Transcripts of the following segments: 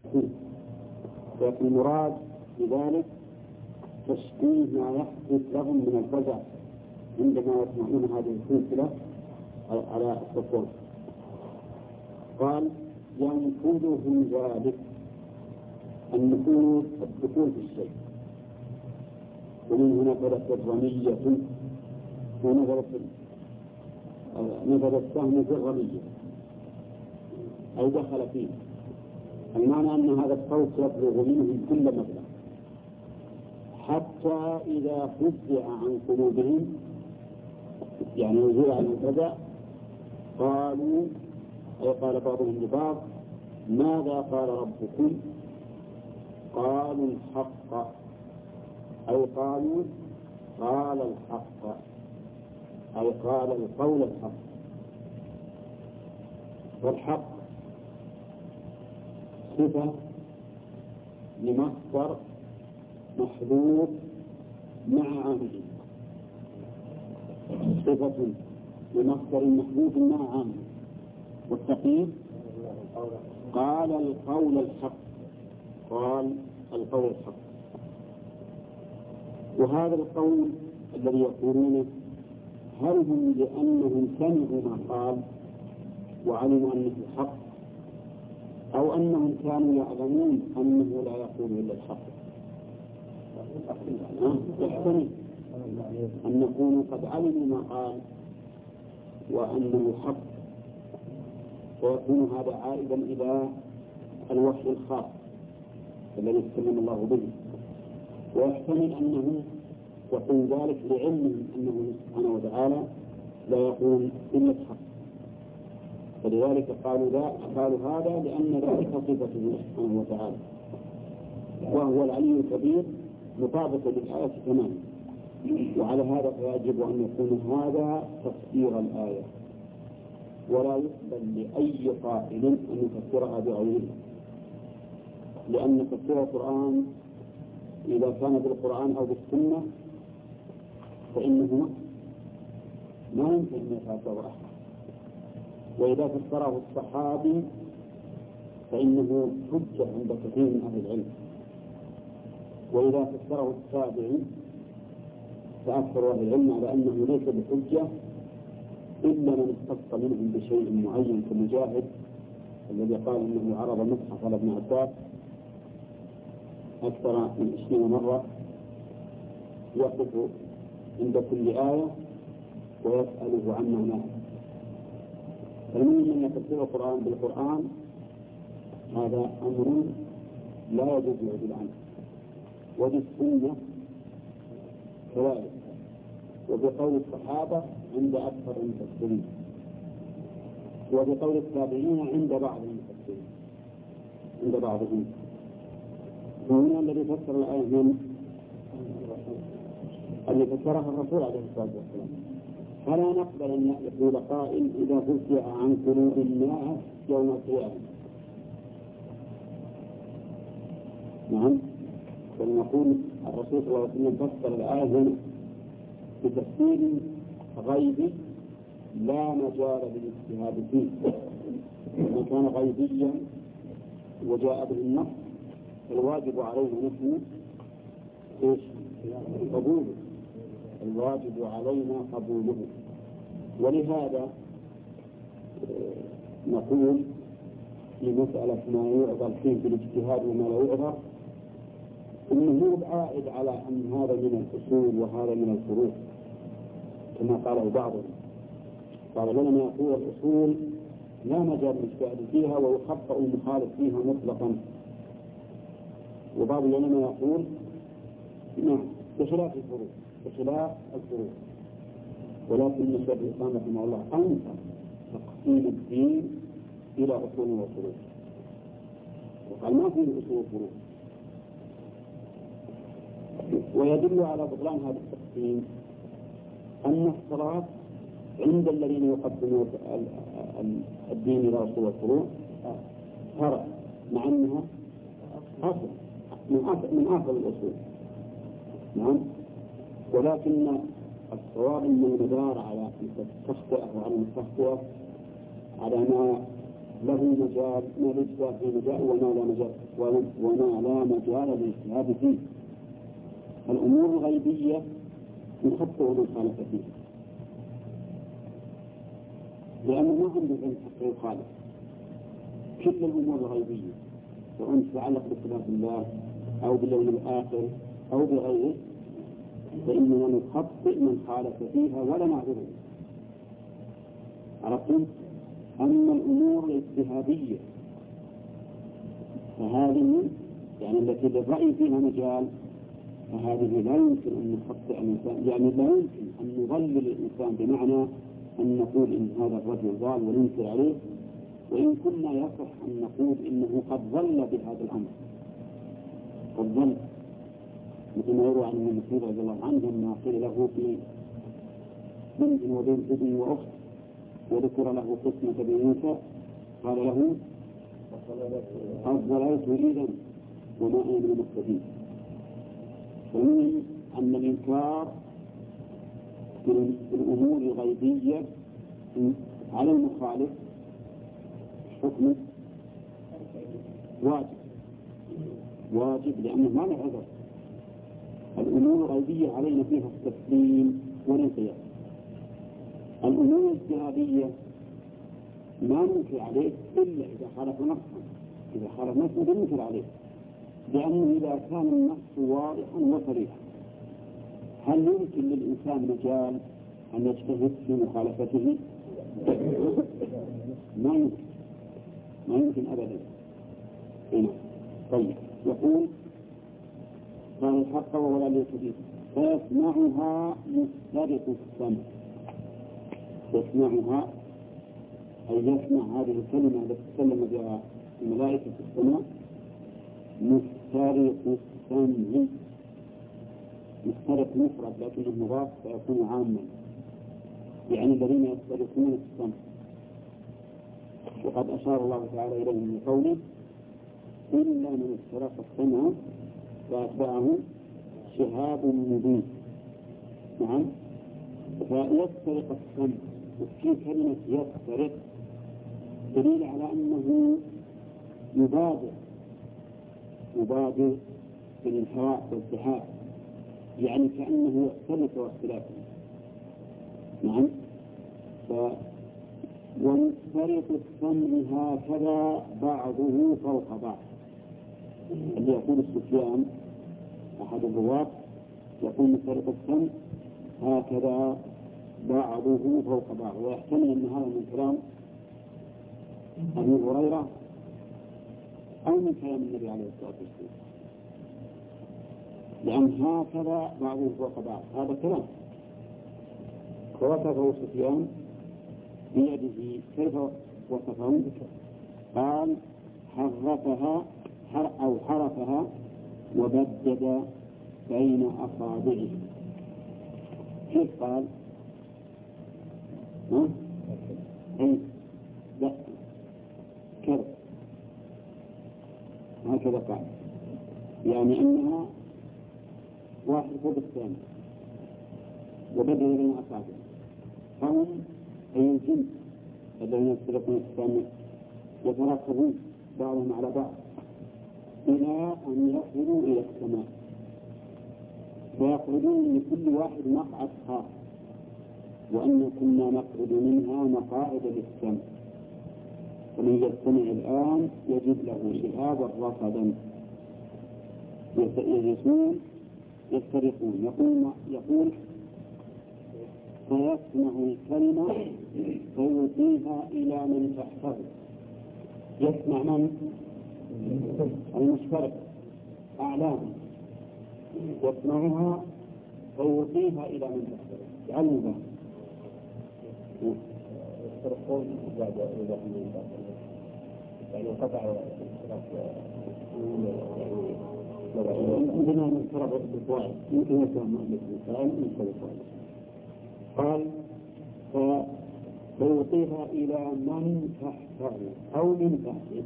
لكن المراد بذلك تشبيه ما يحدث لهم من الفزع عندما يسمعون هذه السلسلة على الصفوف. قال ينفذهم ذلك. النفوذ الدخول في الشيء، ومن هنا بدأت الرمية ونزل السهم في الرمية أي دخل فيه. المعنى أن هذا الصوت يبلغ منهم كل مبلغ حتى إذا فزع عن قلوبهم، يعني وزير عن الفزع، قالوا أي قال بعضهم لبعض ماذا قال ربكم؟ قالوا الحق، أي قالوا قال الحق، أي قال القول الحق. والحق صفة لمصدر محذوف مع عامله، صفة لمصدر محذوف مع عامله. والتقييد قال القول الحق، قال القول الحق. وهذا القول الذي يقولونه هل هم لأنهم سمعوا ما قال وعلموا أنه الحق، أو أنهم كانوا يعلمون أنه لا يقول إلا الحق؟ يحتمل أن يكونوا قد علموا ما قال وأنه حق، ويكون هذا عائدا إلى الوحي الخاص الذي يتكلم الله به. ويحتمل أنهم يقول ذلك لعلمهم أنه سبحانه وتعالى لا يقول إلا الحق، فلذلك قالوا هذا لأن ذلك صفته سبحانه وتعالى، وهو العلي الكبير مطابقا للآية تماما. وعلى هذا فيجب أن يكون هذا تفسير الآية، ولا يقبل لأي قائل أن يفسرها بغيره، لأن تفسير القرآن إذا كان بالقرآن أو بالسنة فإنه ما يمكن أن يفسره أحد، وإذا فسره الصحابي فإنه حجة عند كثير من أهل العلم، وإذا فسره التابعي فأكثر أهل العلم على أنه ليس بحجة إلا من اختص منهم بشيء معين كمجاهد الذي قال إنه عرض المصحف على ابن عباس أكثر من 20 مرة، يقف عند كل آية ويسأله عن معناها. فالمهم أن تفسير القرآن بالقرآن هذا أمر لا يجوز العدول عنه، وبالسنة كذلك، وبقول الصحابة عند أكثر المفسرين، وبقول التابعين عند بعض المفسرين عند بعضهم. وهنا الذي فسر الآية من الذي فسرها الرسول عليه الصلاة والسلام. فلا نقبل أن يقول قائل إذا فزع عن قلوب الناس يوم القيامة. نعم، فلنقول الرسول صلى الله عليه وسلم فسر الآية هنا بتفسير غيبي لا مجال للاجتهاد فيه، ما كان غيبيا وجاء به النص فالواجب علينا نحن قبوله، الواجب علينا قبوله. ولهذا نقول في مسألة ما يعذر فيه بالاجتهاد وما لا يعذر إنه عائد على أن هذا من الأصول وهذا من الفروع كما قاله بعضهم. بعض العلماء يقول الأصول لا مجال للاجتهاد فيها ويخطئ المخالف فيها مطلقا، وبعض العلماء يقول نعم بخلاف الفروع. ولكن الشيخ الإسلام رحمه الله أنكر تقسيم الدين إلى أصول وفروع، وقال ما فيه أصول وفروع. ويدل على بطلان هذا التقسيم أن الصلاة عند الذين يقدمون الدين إلى أصول وفروع فرع، مع أنها أصل من آخر الأصول. نعم، ولكن الصواب أن المدار على التخطئة وعلى التخطئة على ما له مجال ما للاجتهاد فيه مجال وما لا مجال للاجتهاد فيه. الأمور الغيبية يخطئ من خالف فيها، لأنه ما عنده علم حتى يخالف. كل الأمور الغيبية سواء تتعلق بصفات الله أو باليوم الآخر أو بغيره فإننا نخطئ من خالف فيها ولا نعذره. عرفتم؟ أما الأمور الاجتهادية فهذه يعني التي للرأي فيها مجال فهذه لا يمكن أن نخطئ الإنسان، يعني لا يمكن أن نضلل الإنسان بمعنى أن نقول إن هذا الرجل ضال وننكر عليه، وإن كنا يصح أن نقول إنه قد ضل بهذا الأمر، قد ضل، مثل ما يروى عن ابن مسعود رضي الله عنه لما قيل له في بنت وبنت ابن وأخت وذكر له قسمة بنوك قال له قد ضللت إذا وما أنا من المهتدين. فمن أن الإنكار في الأمور الغيبية على المخالف حكم واجب لأنه ما له عذر. الأمور الغيبية علينا فيها التسليم والانقياد. الأمور الاجتهادية ما ننكر عليه إلا إذا خالف نصا، إذا خالف نصا ننكر عليه، لأنه إذا كان النص واضحا وصريحا هل يمكن للإنسان مجال أن يجتهد في مخالفته؟ ما يمكن أبدا. هنا طيب يقول قال الحق ولا ليكذب فيسمعها مسترق السمع. يسمعها أي يسمع هذه الكلمة التي تكلم بها الملائكة في السماء مسترق السمع. مسترق مفرد لكنه مضاف فيكون عاما، يعني الذين يسترقون السمع. وقد أشار الله تعالى إليه من قوله إلا من استرق السمع فأتبعه شهاب مبين. نعم، فيسترق السمع، وفي كلمة يسترق دليل على أنه يبادر بالانحراف والاتحاد، يعني كأنه يختلف واختلافا. نعم، ومسترق السمع هكذا بعضه فوق بعض. اللي يقول السفيان أحد الرواة يقول مسترق السمع هكذا بعضه فوق بعض، ويحتمل أن هذا من كلام أبي هريرة أو من كلام النبي عليه الصلاة والسلام، لأن هكذا بعضه فوق بعض هذا كلام. ووصفه سفيان بيده، كيف وصفه؟ قال حرفها أو حرفها وبدد بين أصابعه. كيف قال؟ أي لا كذا هكذا قال، يعني أنها واحد فوق الثاني وبدد بين أصابعه. فهم أي الجنس الذين يسترقون السمع يتراقبون بعضهم على بعض إلى أن يصلوا إلى السماء، فيقعدون لكل واحد مقعد خاص، وأن كنا نقعد منها مقاعد للسمع، فمن يستمع الآن يجد له شهابا رصدا يجلسون يسترقون. يقول فيسمع الكلمة فيلقيها إلى من تحته. يسمع من؟ المشترك أعلام، يسمعها فيلقيها إلى من تحته. يعلمها يسترقون بعد إذا يعني قطع عندنا من فرض بالضوء يمكن يفهم الإنسان من فرض. قال فيعطيها إلى من تحته أو من تحته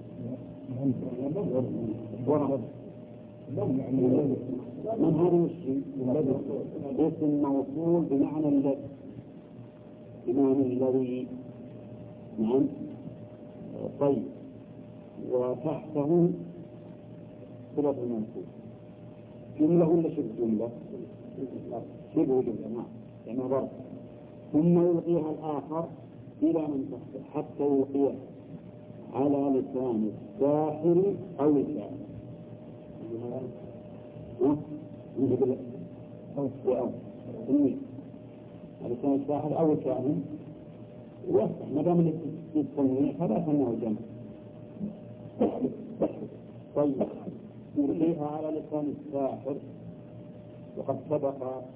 من هذا الشيء اسم موصول بمعنى الذي. نعم، طيب، وتحته صلة المنصوب جملة ولا شبه جملة؟ شبه جملة، نعم، يعني ضرب. ثم يلقيها الآخر إلى من تحته حتى يلقيها على لسان الساحر أو الكاهن. على لسان الساحر أو الكاهن يفتح ما دام التنوين فلا تنوع الجمع. طيب، يلقيها على لسان الساحر، وقد سبق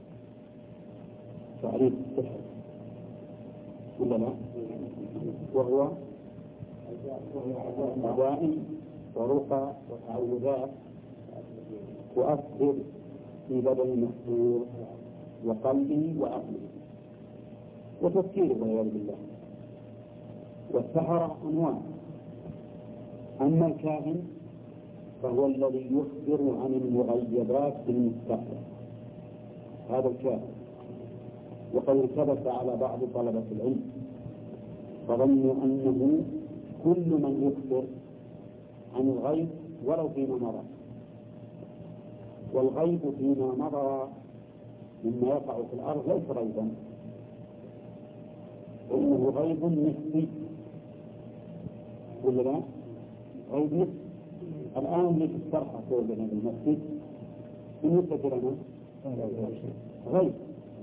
تعريف السحر ولا لا؟ وهو عزائم ورقى وتعوذات تؤثر في بدن المسحور وقلبه وعقله وتفكيره والعياذ بالله. والسحرة أنواع، أما الكاهن فهو الذي يخبر عن المغيبات في المستقبل، هذا الكاهن. وقد ثبت على بعض طلبة العلم فظنوا أنه كل من يخبر عن الغيب ولو فيما مضى، والغيب فيما مضى مما يقع في الأرض ليس غيبا، إنه غيب نسبي ولا لا؟ غيب نسبي. الآن اللي في السرحة فوق بين المسجد بالنسبة لنا غيب،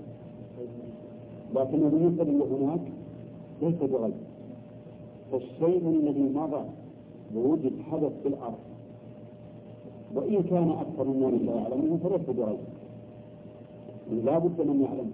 لكن بالنسبة اللي هناك ليس بغيب. فالشيء الذي مضى بوجود حدث في الأرض وإن كان أكثر الناس لا يعلمون فليس بغيب، لا بد من يعلم.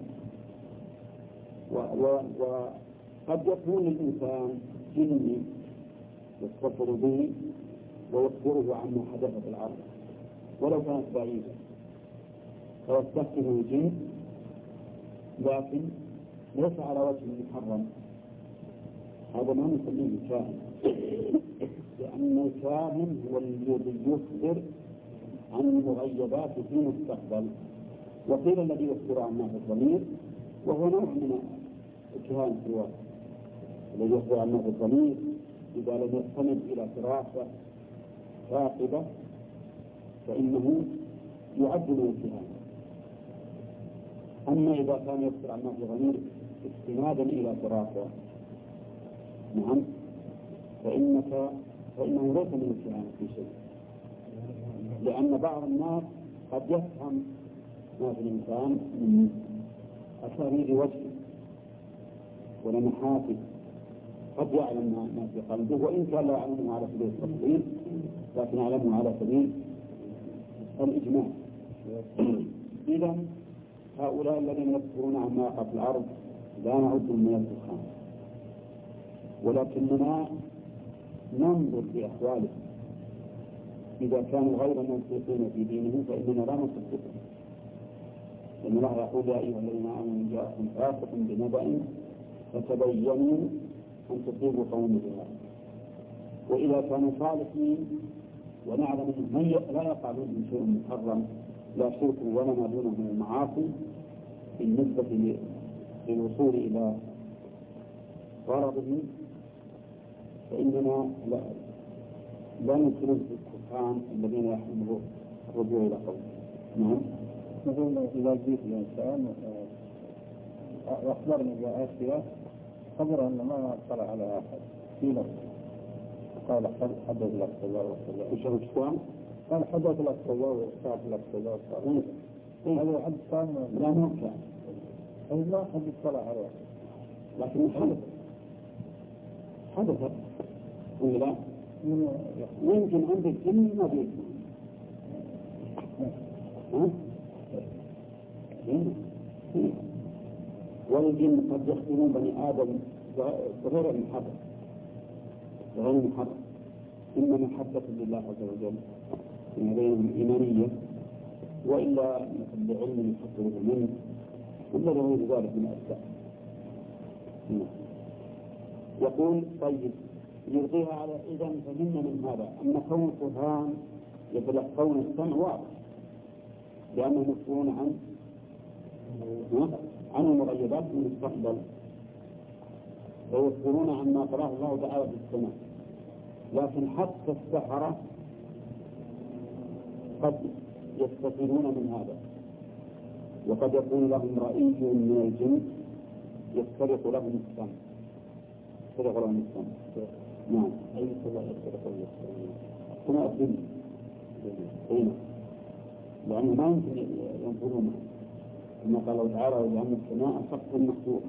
وقد يكون الإنسان جني يتصل به ويخبره عما حدث في الأرض ولو كانت بعيدة، فيستخدم الجن لكن ليس على وجه محرم، هذا ما نسميه كاهن، لأن الكاهن هو الذي يخبر عن المغيبات في المستقبل. وقيل الذي يخبر عن ما في الضمير، وهو نوع من الكهانة في الواقع. الذي يخبر عن ما في الضمير إذا لم يستند إلى فراسة ثاقبة فإنه يعد من الكهانة. أما إذا كان يخبر عن ما في ضمير استنادا إلى فراسة، نعم، فإنه ليس من الكهانة في شيء، لأن بعض الناس قد يفهم ما في الإنسان من أسارير وجهه ولمحاته، قد يعلم ما في قلبه وإن كان لا يعلمه على سبيل التفضيل لكن يعلمه على سبيل الإجمال. إذا هؤلاء الذين يذكرون عن ما يقع في الأرض لا نعدهم من الدخان، ولكننا ننظر في أحوالهم، إذا كانوا غير منطقين في دينهم فإننا لا نصدقهم، لأن الله يقول يا أيها الذين آمنوا جاءكم فاسق بنبأ فتبينوا أن تصيبوا قوما بجهالة. وإذا كانوا صالحين ونعلم أنهم لا يقع منهم شيء محرم لا شرك ولا ما دونه من المعاصي بالنسبة للوصول إلى غرضه، فإننا لا نكرم الكفار الذين يحملون الرجوع إلى قوله. نعم. مثلا إذا جيت الإنسان وأخبرني بأشياء خبر أن ما اطلع على أحد في نفسه، قال حدث لك كذا وكذا، وش الإسلام؟ قال حدث لك كذا وصار لك كذا وصار هذا حد ثاني لا ممكن، أي ما حد اطلع عليه، لكن حدث ولا لا؟ يمكن عندك جن ما بيك والجن قد يخدمون بني آدم بغير المحبة، إما محبة لله عز وجل من بينهم إيمانية، وإلا بعلم يحصله منه ولا غير ذلك من الأسباب. يقول طيب يلقيها على إذن فهمنا من هذا أن كون القرآن يتلقون السمع واضح، لأنهم يخبرون عن المغيبات في المستقبل ويخبرون عن ما قرأه الله تعالى في السماء، لكن حتى السحرة قد يستفيدون من هذا، وقد يكون لهم رأي من الجن يسترق لهم السمع. نعم. أي سماء يسترق لهم السمع؟ سماء الدنيا. هنا لأنه ما يمكن ينفذونه، كما قال الله تعالى: وجعلنا السماء سقفا محفوظا.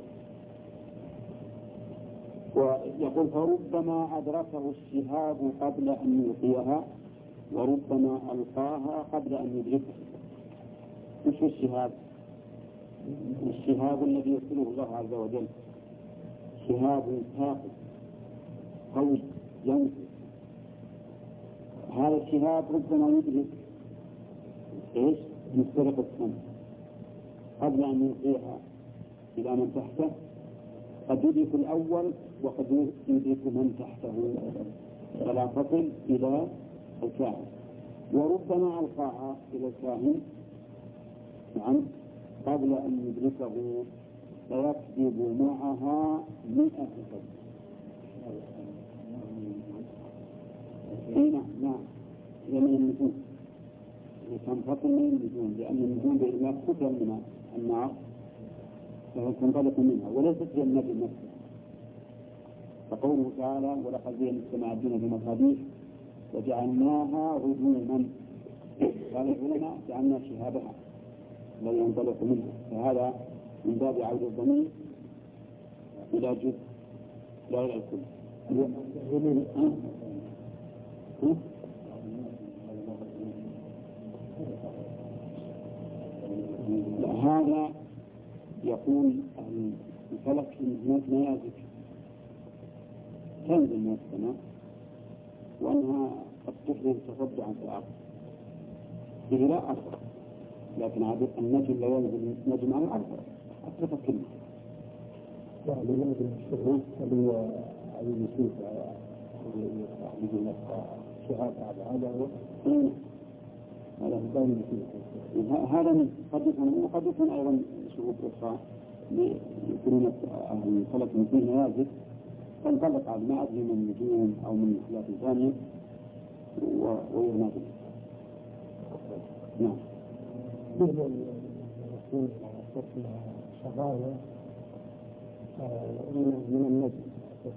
ويقول: فربما أدركه الشهاب قبل أن يلقيها، وربما ألقاها قبل أن يدركها. مش الشهاب؟ الشهاب الذي يرسله الله عز وجل شهاب ثاقب قوي ينفذ. هذا الشهاب ربما يدرك ايش؟ مسترق السمع قبل أن يلقيها إلى من تحته. قد يدرك الأول وقد يدرك من تحته فلا تصل إلى الكاهن. وربما ألقاها إلى الكاهن نعم قبل أن يدركه فيكذب معها 100 كذب. نعم يعني النجوم تنفصل من النجوم، لأن النجوم بإذن كتل من النار فتنطلق منها وليست هي النجم نفسه. فقوله تعالى: ولقد زينا السماء الدنيا بمصابيح وجعلناها رجوما. قال العلماء: جعلنا شهابها الذي ينطلق منها. فهذا من باب عود الضمير إلى جزء لا إلى الكل. هذا يقول الفلك إن هناك نيازك تنزل من السماء وأنها قد تحدث تصدعا في الأرض به لا أثر، لكن عادة النجم لا ينزل نجم على الأرض أثرت كلمة. يعني يمكن الشغل اللي عايز يشوف يقول لك شهادة هذا هو هذا قد يكون أيضا شهود أخرى يكونون أهل الفلك من فيه نيازك تنطلق على ما أدري من النجوم أو من الخلاف ثانية وينادي. نعم. بالنسبة للرسول صرنا شغالة من النجم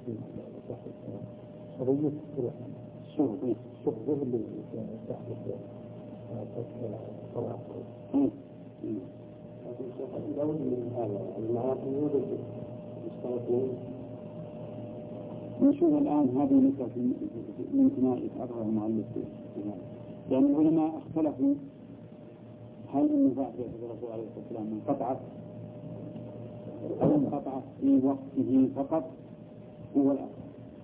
شريط شغل اللي تحت الصلاة. الدولة من هذا المعاصي يوجد مستوطنين. نشوف الآن هذه نقطة من ثنائي أكثر المؤلف، لأن العلماء اختلفوا هل النزاع في الرسول عليه الصلاة والسلام انقطعت أو انقطعت في وقته فقط هو الأقرب.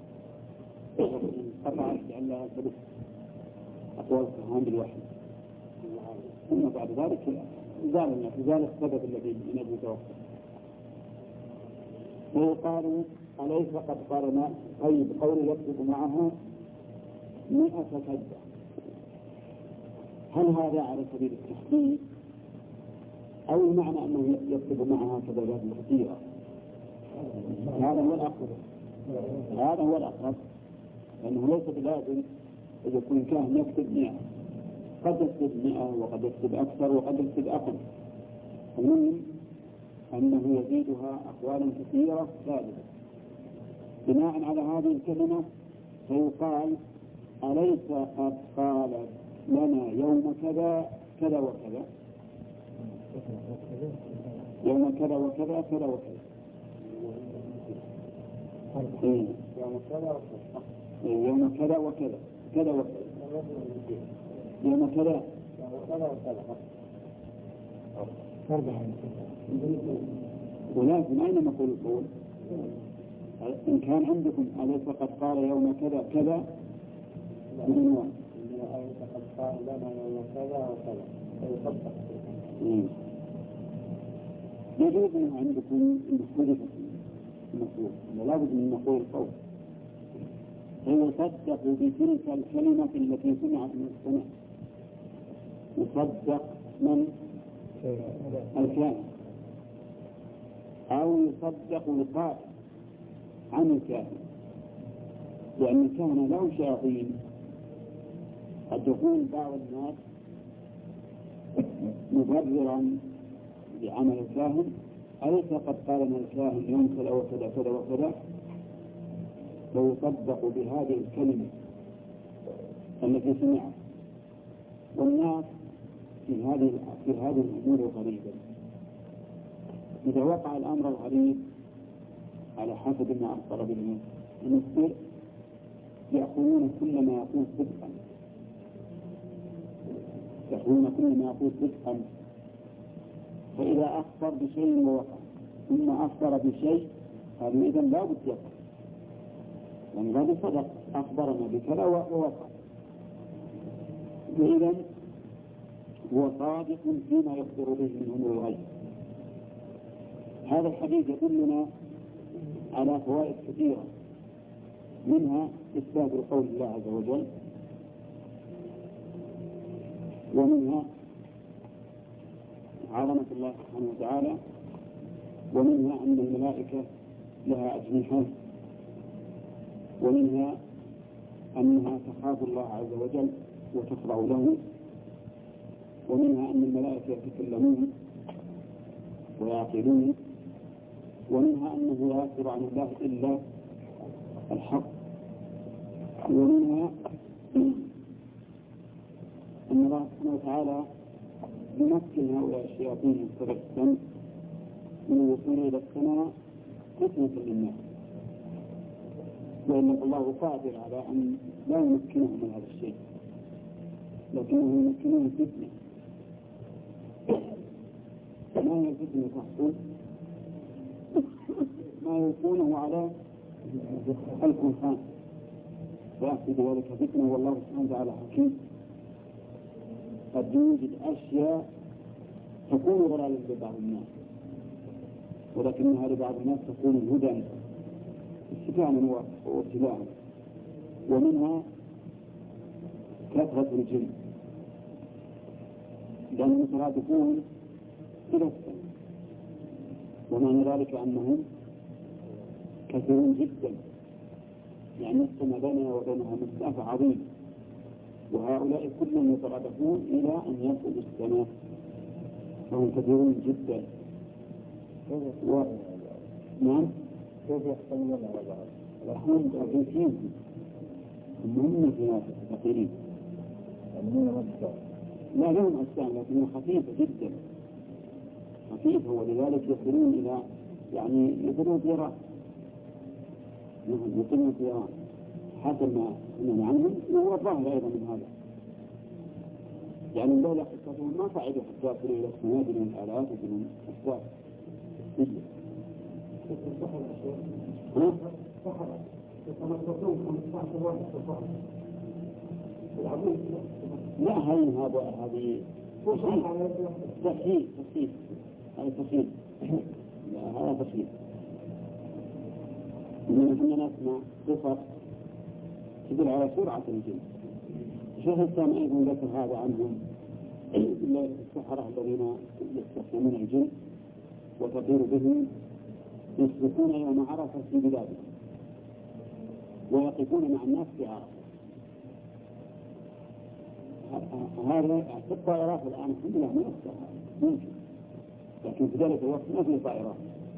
انقطعت لأنها ثبت أقوال الكهان بالوحي، ثم بعد ذلك زال السبب الذي من أجل توقف. وقالوا: أليس قد قالنا؟ طيب قول يكتب معها 100 كذبة، هل هذا على سبيل التحقيق أو المعنى أنه يكتب معها كذبات كثيرة؟ هذا هو الأقرب، لأنه ليس بلازم أن يكون كاهن يكتب 100، قد يكتب 100 وقد يكتب أكثر وقد يكتب أقل. المهم أنه يزيدها أقوالا كثيرة ثابتة. بناء على هذه الكلمة فيقال: أليس قد قال لنا يوم كذا كذا وكذا، يوم كذا وكذا كذا وكذا، يوم كذا وكذا كذا وكذا، يوم كذا. ولكن أين نقول القول؟ إن كان عندكم أليس قد قال يوم كذا كذا، أليس قد قال لنا يوم كذا وكذا فيصدق. يجوز أن عندكم حدث المفروض لا بد من نقول القول، فيصدق بتلك الكلمة التي سمعت من السماء. يصدق من الكائن أو يصدق القائل عن الكائن. لأن كان له شياطين قد يكون بعض الناس مبررا لعمل الكاهن، أليس قد قال أن الكاهن يوم كذا وكذا كذا وكذا، فيصدق بهذه الكلمة التي سمعها. والناس في هذه الأمور الغريبة إذا وقع الأمر الغريب على حسب ما أخبر به المخبر يأخذون كل ما يقول صدقا، فإذا أخبر بشيء ووقع ثم أخبر بشيء هذا إذا لا بد يقع، يعني هذا صدق أخبرنا بكذا ووقع، وإذا هو صادق فيما يخبر به من أمور الغيب. هذا الحديث يدلنا على فوائد كثيرة، منها إثبات قول الله عز وجل، ومنها عظمة الله سبحانه وتعالى، ومنها أن الملائكة لها أجنحة، ومنها أنها تخاف الله عز وجل وتخضع له، ومنها أن الملائكة يتكلمون ويعقلون، ومنها أنه لا يصدر عن الله إلا الحق، ومنها أن الله سبحانه وتعالى يمكن هؤلاء الشياطين السبع من الوصول إلى السماء فتنة للناس، وإن الله قادر على أن لا يمكنهم من هذا الشيء، لكنه يمكنهم فتنة. ما هي الفتنة تحصل؟ ما يكونه على الكفار فيأتي ذلك فتنة، والله سبحانه وتعالى حكيم قد يوجد أشياء تكون ضلالا لبعض الناس، ولكنها لبعض الناس تكون هدى استفهاما وابتلاءا. ومنها كثرة الجن، لأنهم مترادفون إلى السماء، ومعنى ذلك أنهم كثيرون جدا، يعني السماء بيننا وبينها مسافة عظيمة، وهؤلاء كلهم يترادفون إلى أن يصلوا السماء، فهم كثيرون جدا. نعم، كيف يحتملون على بعض؟ هم خفيفين، هم في ناس ثقيلين، لا لهم أجسام لكنها خفيفة جدا، خفيفة، ولذلك يصلون إلى يعني يصلون طيران، يصلون طيران حسب ما سمعنا عنهم، وهو الظاهر أيضا من هذا، يعني الليلة قصتهم ما صعدوا حتى يصلوا إلى السماء من الآلات ومن الأسواق. لا هذه تسهيل، هذا تسهيل، هذا تسهيل. إننا نسمع قصص تدل على سرعة الجن. شيخ الإسلام أيضا ذكر هذا عنهم، السحرة الذين يستخدمون الجن وتطير بهم، يسلكون يوم عرفة في بلادهم ويقفون مع الناس في عرفة. هذا في الطائرات الآن الحمد لله ممكن، لكن في ذلك الوقت ما في طائرات،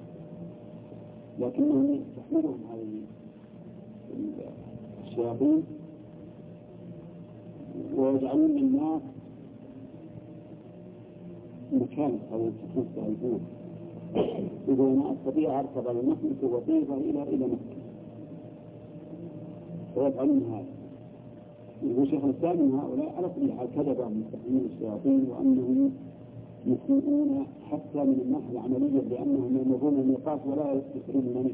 لكنهم تحملهم هذه الشياطين ويجعلون الناس مكان أو يستهلكون. إذا ما أستطيع أركب المحمس وطيفة إلى مكة ويفعلون هذا. الشيخ الإسلام من هؤلاء على كل حال كذبا من تحميل الشياطين، وأنهم يسيئون حتى من الناحية العملية، لأنهم يمرون الميقات ولا يستفيدون منه.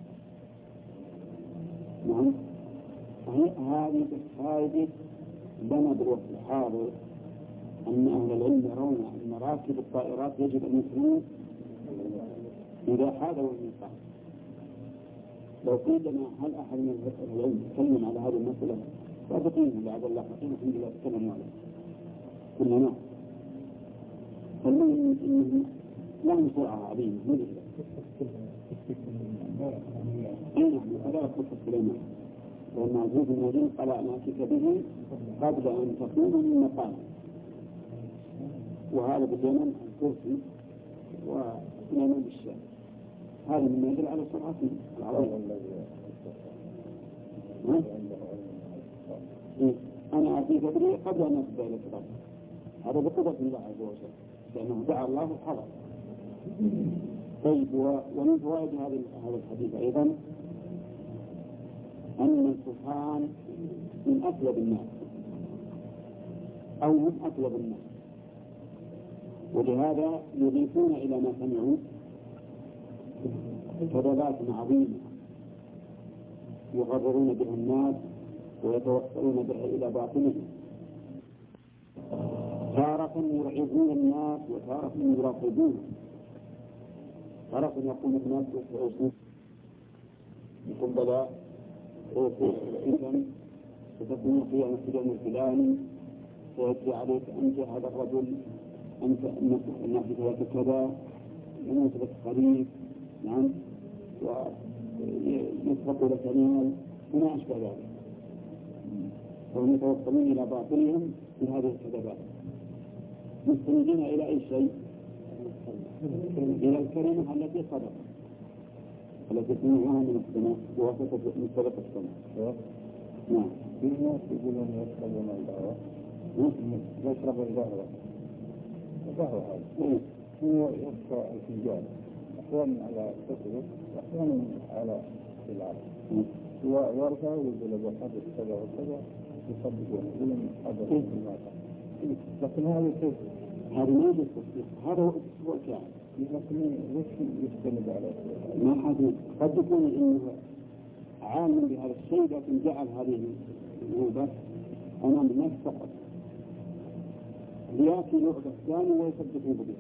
نعم، هذه فائدة لنا بالوقت الحاضر أن أهل العلم يرون أن راكب الطائرات يجب أن يسلموا إذا حاذوا الميقات. لو قيل لنا هل أحد من أهل العلم يتكلم على هذه المسألة صادقين بعد الله حقين الحمد لله تكلموا عليه كلنا، فالمهم إنهم لهم سرعة عظيمة مذهلة. أي نعم، هذا قصة سليمان والمعبود الموجود قال نأتيك به قبل أن تقوم من مقام، وهذا باليمن الكوفي ويمن بالشام، هذا مما يدل على سرعته العظيمة. أنا أتيك به قبل أن أتبع إلى الكتاب، هذا بقدرة الله عز وجل لأنه دعا الله الحضر. طيب، ومن فوائد هذا الحديث أيضا أن السلطان من أطلب الناس أو من أطلب الناس، ولهذا يضيفون إلى ما سمعوا كتابات عظيمة يغررون بها الناس ويتوصلون بها إلى باطنهم، تارة يرعبون الناس وتارة يراقبون، تارة يقوم الناس بالعصوص يقول بلا إذن ستكون في اليوم الفلاني سيأتي عليك أنت هذا الرجل، أنت الناس لك كذا يموت لك قريب، نعم، ويسبق لك مال وما أشبه ذلك، وهم يتوصلون إلى باطلهم بهذه الكذبات، مستندين إلى أي شيء؟ إلى الكلمة التي صدقت، التي سمعها من السماء بواسطة من سبق السماء. نعم. في ناس يقولون يشربون القهوة، يشرب القهوة هذا هو يبقى الفنجان أحيانا على كتبه وأحيانا على العرض، ويرجع ويقول له حدث كذا وكذا يصدقون يقولون حدث الماء، لكن هذا كيف؟ هذا ما يجوز تصديق، هذا هو الكلام، لكن وش يستند عليه؟ ما حدث، قد يكون إنه عالم بهذا الشيء لكن جعل هذه النوبة أمام الناس فقط ليأتي لعبة ثانية ويصدقون بها.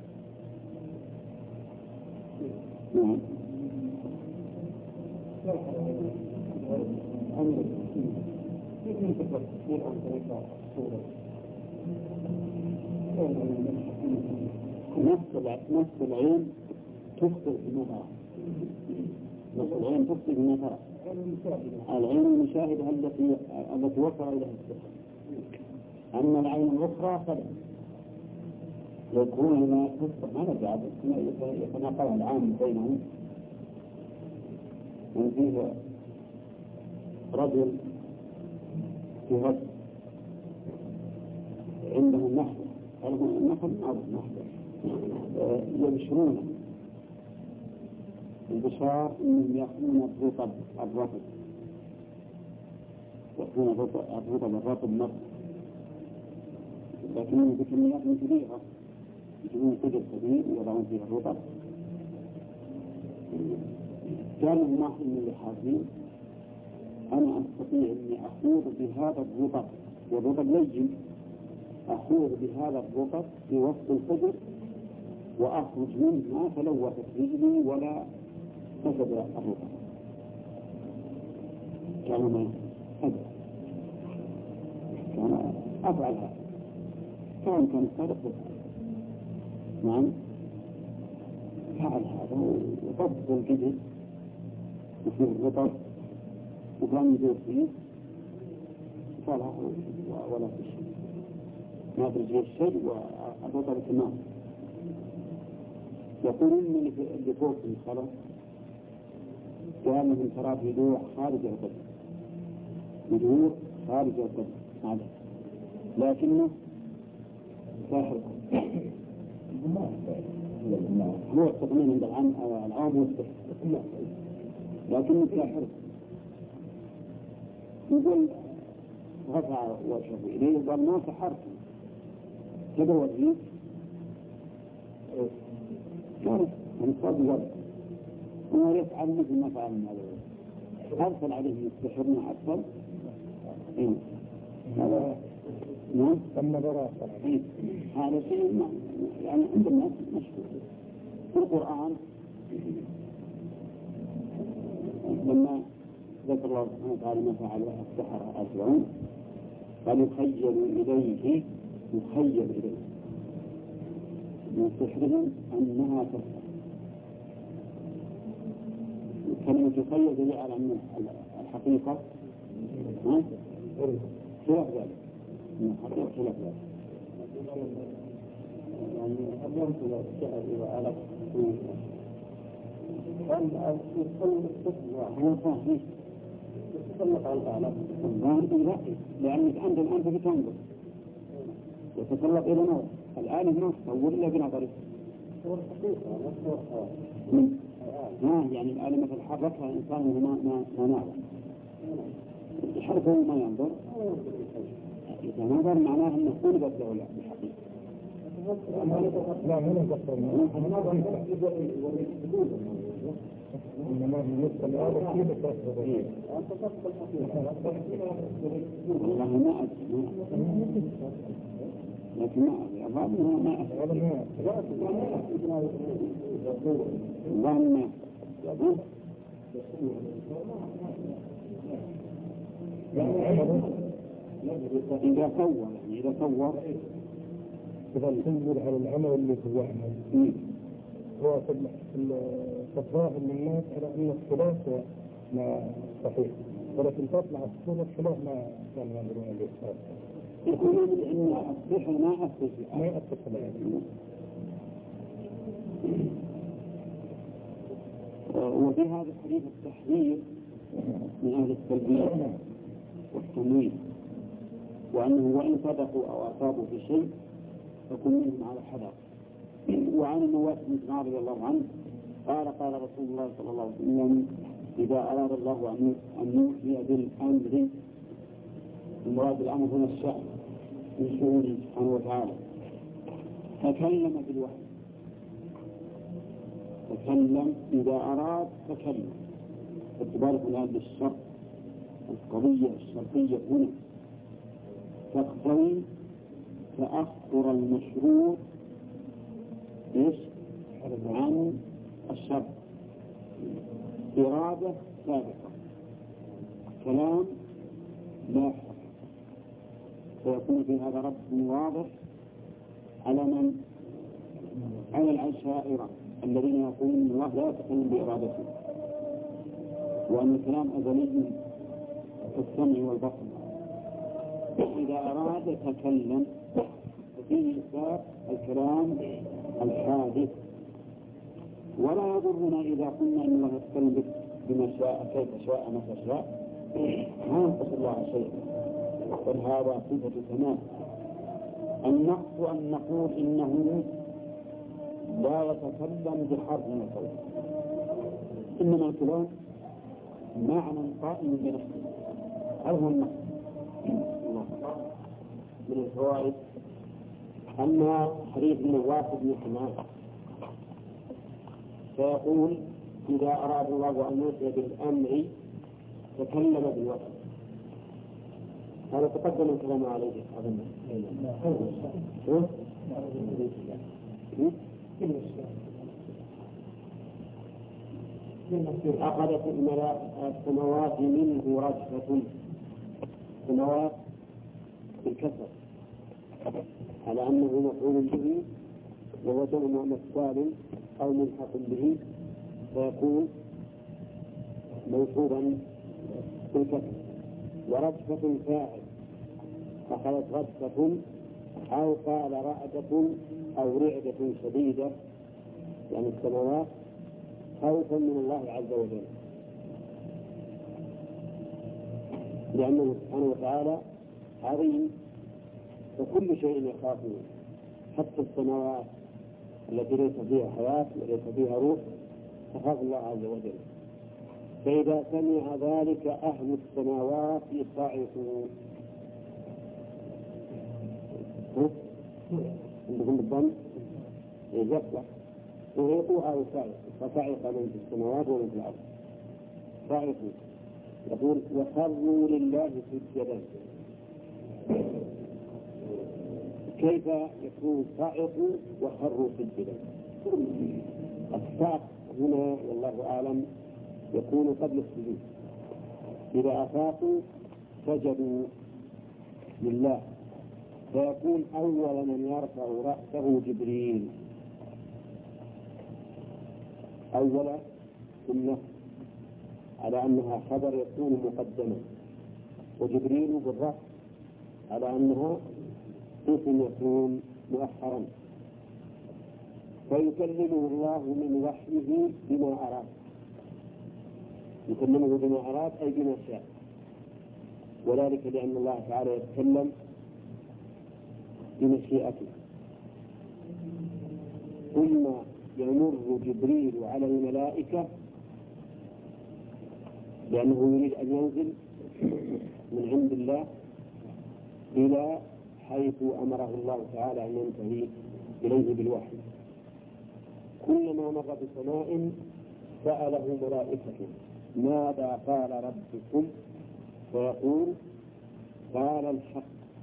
نعم. نفس العين تفطر بالنظر، نفس العين تفطر بالنظر، العين المشاهدة التي وصل إليها السحر، أما العين الأخرى فلا يكون ما تفطر ما نجعل يتناقض العام بينهم. من فيه رجل في غد عنده النحل، قالوا النحل معروف نحل يبشرون البشار انهم يأخذون الرطب يأخذون الرطب نص، لكنه بكميات كبيرة، يجيبون قدر كبير ويضعون فيه الرطب. قال واحد من اللي حاضرين أنا أستطيع أني أخوض بهذا الرطب والرطب لين، أخوض بهذا الرطب في وسط الفجر وأخرج منه ما تلوثت رجلي ولا فسد الرطب. كان ما أدري كان أفعل هذا، كان صادق. نعم، فعل هذا وضبط الجدل وفي الرطب وكان يدور فيه قال ولا في شيء، ما أدري الشيء والرطب تمام. يقولون اللي فوق الخلق كأنهم ترى في دور خارج القدر، يدور خارج القدر عليه لكنه ساحر. هو التقنين عند العام والسحر لكنه ساحر. يقول رفع وجهه إليه وقال ما سحرت كذا وجهي قال من صاد وجه وما يفعل مثل ما فعل من هذا أرسل عليه السحر ما أرسل. هذا نعم هذا شيء يعني عند الناس مشهور في القرآن. لما ذكر الله سبحانه وتعالى ما فعل السحرة أسرعون قال يخيل إليه من سحرهم أنها تسحر. كلمة يخيل دليل على أن الحقيقة خلاف ذلك. خلاف ذلك. يعني اليوم إذا الشعر إذا علق هل يتسلق الطفل هو صحيح يتسلق على الأعلى؟ لا، لأنك أنت الآن تبي تنظر يتسلق إلى نور الآن ما تصور إلا بنظره. هو الحقيقة نفسه يعني الآن مثل حركها إنسان ما نعلم يحركه ما ينظر. إذا نظر معناه أنه قلبت له بالحقيقة. لا ما نقصر إنما بالنسبة لهذا كيف تصدق والله ما أدري لكن ما أظن ما أدري والله إذا صور يعني إذا صور إذا تنظر على العمل اللي هو عمل هو الظاهر للناس على أن الثلاثة ما صحيح ولكن تطلع الصورة الثلاث ما كانوا ينظرون الإسلام يقولون إن الصحة ما أثبت وفي هذا الحديث التحذير من أهل التلبية والتمويل وأنه وإن صدقوا أو أصابوا في شيء فكن منهم على حذر. وعن النواس بن سمعان رضي الله عنه قال قال رسول الله صلى الله عليه وسلم إذا أراد الله أن يوحي بالأمر المراد الأمر هنا الشأن من شؤونه سبحانه وتعالى تكلم بالوحي. تكلم إذا أراد تكلم. فتبارك الآن بالشرط القضية الشرطية هنا تقتضي تأخر المشروط عن الشرط. إرادة سابقة كلام لاحق فيكون في هذا رد واضح على من؟ على العشائرة الذين يقولون ان الله لا يتكلم بإرادته وأن الكلام أزلي كالسمع والبصر. إذا أراد تكلم ففيه إثبات الكلام الحادث. ولا يضرنا إذا قلنا إن الله يتكلم بما شاء كيف شاء متى شاء ما ينقص الله شيئا بل هذا صفة كمال. النقص أن نقول إنه لا يتكلم بحرف من الصوت إنما الكلام معنى قائم بنفسه. هذا هو النقص. من الفوائد أن حديث النواس بن سمعان فيقول إذا أراد الله أن يوحي بالأمر تكلم بالوحي. هذا تقدم الكلام عليه أظن. أخذت السماوات منه رجفة. السماوات بالكسر على أنه مفعول به وهو جمع مثال أو ملحق به فيكون منصوبا بالكسر. ورجفة فاعل أخذت رجفة أو قال رعدة أو رعدة شديدة يعني السماوات خوفا من الله عز وجل لأنه سبحانه وتعالى عظيم وكل شيء يخافه حتى السماوات التي ليس فيها حياة وليس فيها روح تخاف الله عز وجل. فإذا سمع ذلك أهل السماوات صعقوا. عندهم الضم يجفع ويقوع أو صعق فصعق من في السماوات ومن في الأرض صعقوا. يقول وخروا لله سجدا. كيف يكون صعقوا وخروا سجدا؟ الصعق هنا والله أعلم يكون قبل السجود. إذا أفاقوا سجدوا لله فيكون أول من يرفع رأسه جبريل أولا ثم على أنها خبر يكون مقدما وجبريل بالرفع على أنها اسم يكون مؤخرا، فيكلمه الله من وحيه بما أراد، يكلمه بما أراد أي بما شاء، وذلك لأن الله تعالى يتكلم بمشيئته. ثم يمر جبريل على الملائكة لأنه يريد أن ينزل من عند الله إلى حيث أمره الله تعالى أن ينتهي إليه بالوحي. كلما مر بسماء سأله ملائكة ماذا قال ربكم؟ فيقول قال الحق.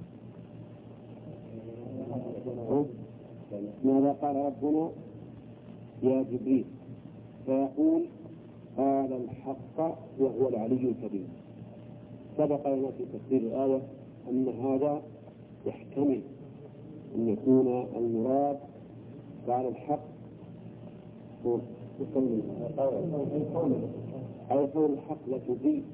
ماذا قال ربنا يا جبريل؟ فيقول قال الحق وهو العلي الكبير. سبق لنا في تفسير الآية أن هذا يحتمل أن يكون المراد قال الحق أو قول الحق لا تزيد،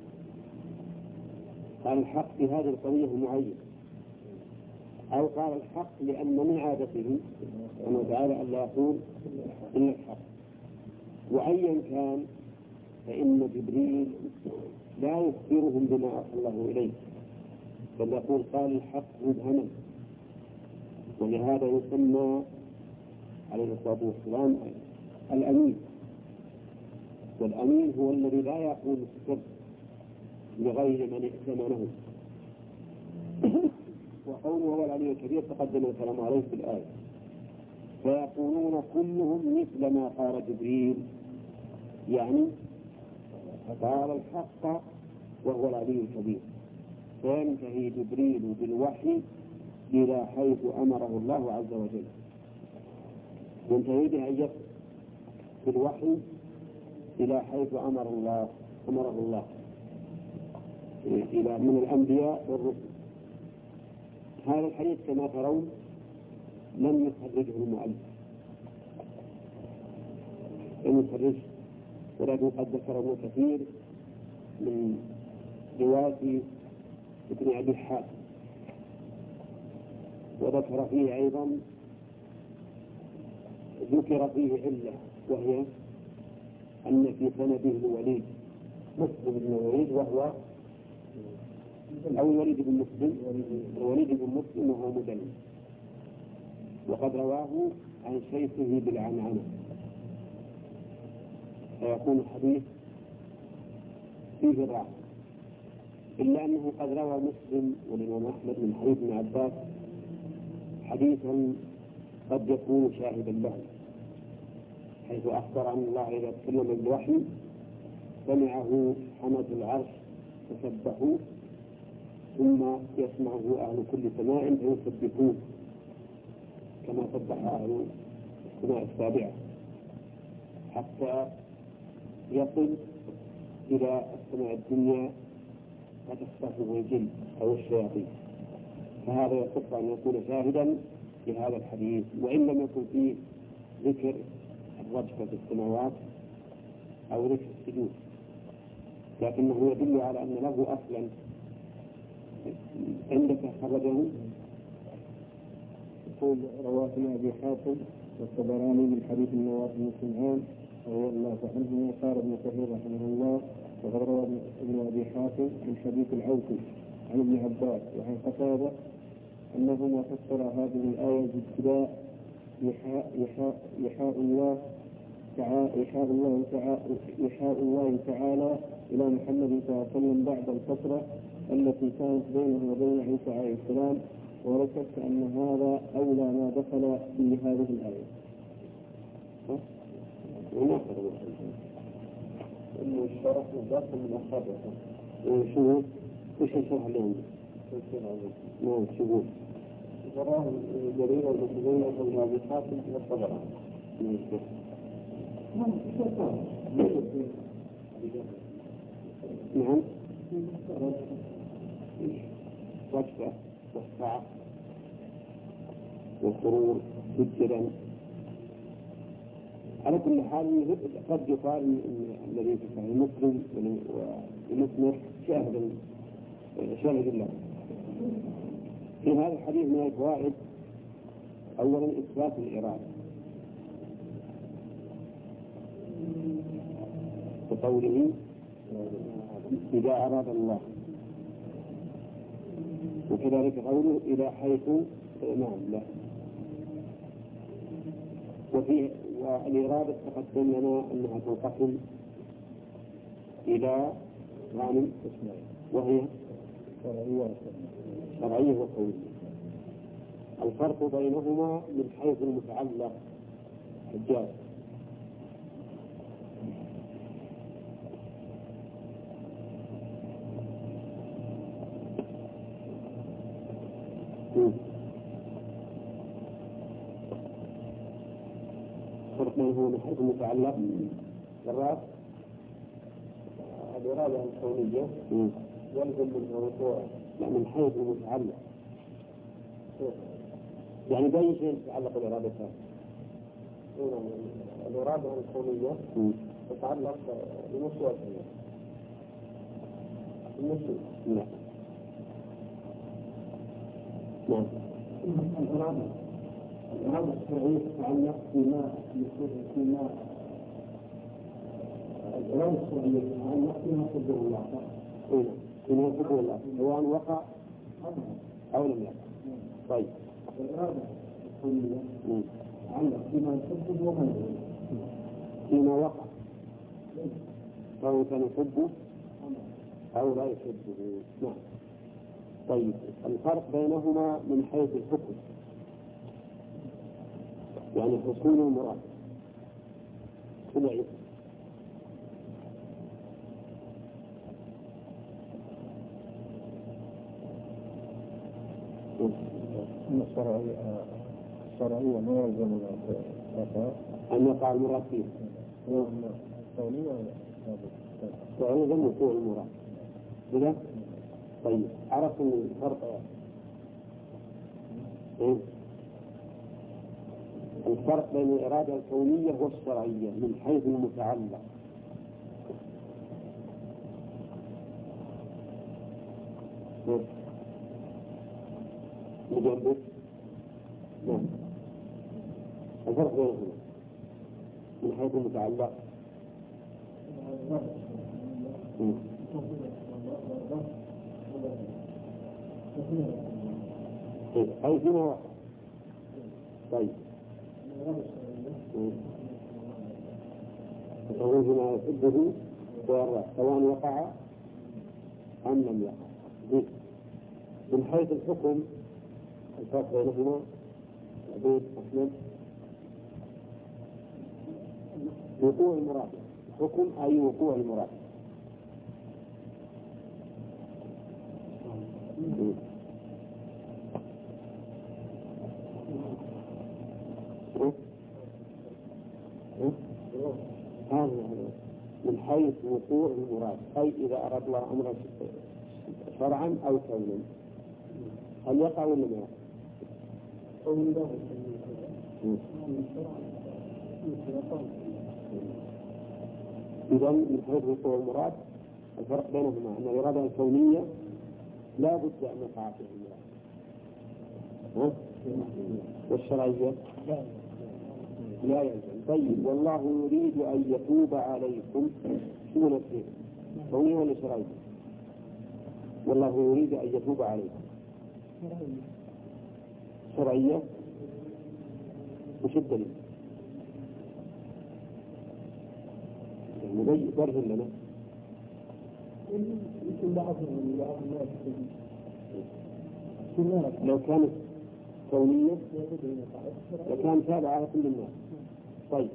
قال الحق في هذه القضية المعينة، أو قال الحق لأن من عادته سبحانه وتعالى أن لا يقول إلا الحق. وأيا كان فإن جبريل لا يخبرهم بما أوحى الله إليه، بل يقول قال الحق مبهما، ولهذا يسمى عليه الصلاة والسلام الأمين. والأمين هو الذي لا يقول السر لغير من ائتمنه. وقوله هو العلي الكبير تقدم الكلام عليه في الآية. فيقولون كلهم مثل ما قال جبريل، يعني قال الحق وهو العلي الكبير. فينتهي جبريل بالوحي إلى حيث أمره الله عز وجل، ينتهي بها بالوحي إلى حيث أمره الله إلى من الأنبياء والرسل. هذا الحديث كما ترون لم يخرجه المؤلف، ولكن قد ذكره كثير من رواية ابن أبي حاتم، وذكر فيه أيضا ذكر فيه علة، وهي أن في سنده الوليد مسلم بن الوليد، وهو أو الوليد بن مسلم وهو مدلس، وقد رواه عن شيخه بالعنعنة، فيكون الحديث فيه ضعف، إلا أنه قد روى مسلم والإمام أحمد من حديث ابن عباس حديثا قد يكون شاهدا له، حيث أخبر عن الله إذا تكلم بالوحي سمعه حمد العرش فسبحوه، ثم يسمعه أهل كل سماء فيسبحوه كما سبح أهل السماء السابعة، حتى يصل إلى السماء الدنيا فتخطفه الجن أو الشياطين. فهذا يصح أن يكون شاهدا لهذا الحديث، وإن لم يكن فيه ذكر الرجفة في السماوات أو ذكر السجود، لكنه يدل على أن له أصلا. عندك خرجه يقول رواه ابن أبي حاتم والطبراني من حديث النواس بن سمعان رضي الله عنه. وقال ابن كثير رحمه الله وقد روى ابن أبي حاتم من حديث العوفي عن ابن عباس وعن قتادة أنهما فسر هذه الآية بابتداء إيحاء الله تعالى إلى محمد صلى الله عليه وسلم بعد الفترة التي كانت بينه وبين عيسى عليه السلام، ولا شك أن هذا أولى ما دخل في هذه الآية. إنه الشرح داخل من أخباره. شو وش الشرح اللي عنده؟ نعم شو وراه جريرة المسلمين وابن أبي حاتم والطبراني. نعم وجبة والصعب والسرور جدا. على كل حال قد يقال ان الذي في صحيح مسلم ومسلم شاهد شاهد الله. في هذا الحديث من الفوائد أولا إثبات الإرادة بقوله إذا أراد الله، وكذلك قوله إلى حيث نعم لا. والإرادة تقدم لنا أنها تنقسم إلى معنى وهي شرعية وقولية. الفرق بينهما من حيث المتعلق حجاج. الفرق بينهما من حيث المتعلق بالرأس الإرادة الكونية يلزم بالوقوع، لا من حيث المتعلق يعني بأي شيء يتعلق بالإرادة الإرادة الكونية تتعلق بمشروع المشروع. نعم. نعم. الإرادة الشرعية تتعلق فيما الإرادة الشرعية تتعلق فيما يحبه الله. فيما يحبه الله سواء وقع أو لم يقع. طيب. الإرادة الكونية تتعلق فيما يحبه وما يحبه. فيما وقع سواء كان يحبه أو لا يحبه. نعم. طيب الفرق بينهما من حيث الحكم يعني حصول المراد سمعي. الشرعية ما يلزم أن يقع المراد فيه. يلزم وقوع المراد كذا. طيب عرفت الفرق الفرق بين الإرادة الكونية والشرعية من حيث المتعلق. مجنبك نعم. الفرق بينهما من حيث المتعلق أي فيما وقع. طيب تقول فيما يحبه سواء وقع أم لم يقع. من حيث الحكم الفرق بينهما عبيد أحمد وقوع المراد. الحكم أي وقوع المراد. هذا من حيث وقوع المراد أي إذا أراد الله أمرا شرعا أو كونا هل يقع ولا لا يقع؟ إذا من حيث وقوع المراد الفرق بينهما أن الإرادة الكونية لا بد أن يقع فيه المراد والشرعية لا يلزم. طيب والله يريد أن يتوب عليكم شو نفسه كونية ولا شرعية؟ والله يريد أن يتوب عليكم شرعية وش الدليل؟ يعني برهن لنا لو كانت كونية لكان تابعة كل الناس. طيب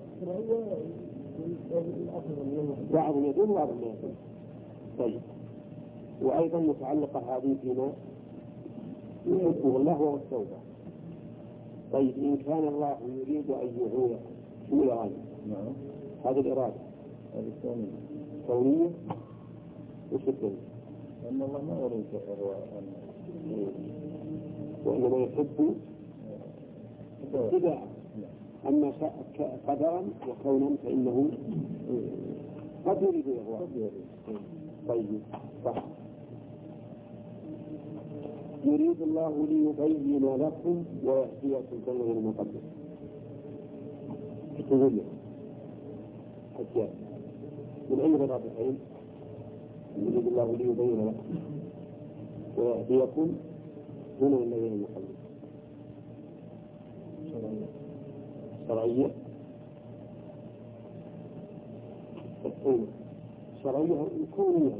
بعضهم يدون وبعضهم لا يدون. طيب وأيضا متعلقة هذه فيما يحبه الله وهو التوبة. طيب إن كان الله يريد أن يعوض شو يراد؟ هذه الإرادة هذه كونية وش الدليل؟ أن الله ما يريد وإنما يحب اتباعا. أما قدرا وكونا فإنه قد يريد إغواء. طيب صح. يريد الله ليبين لكم ويهديكم سبلا المقدم تقول أشياء من أي رضا الحين يريد الله ليبين لكم ويهديكم هنا الذين المقدم شرعية شرعية كونية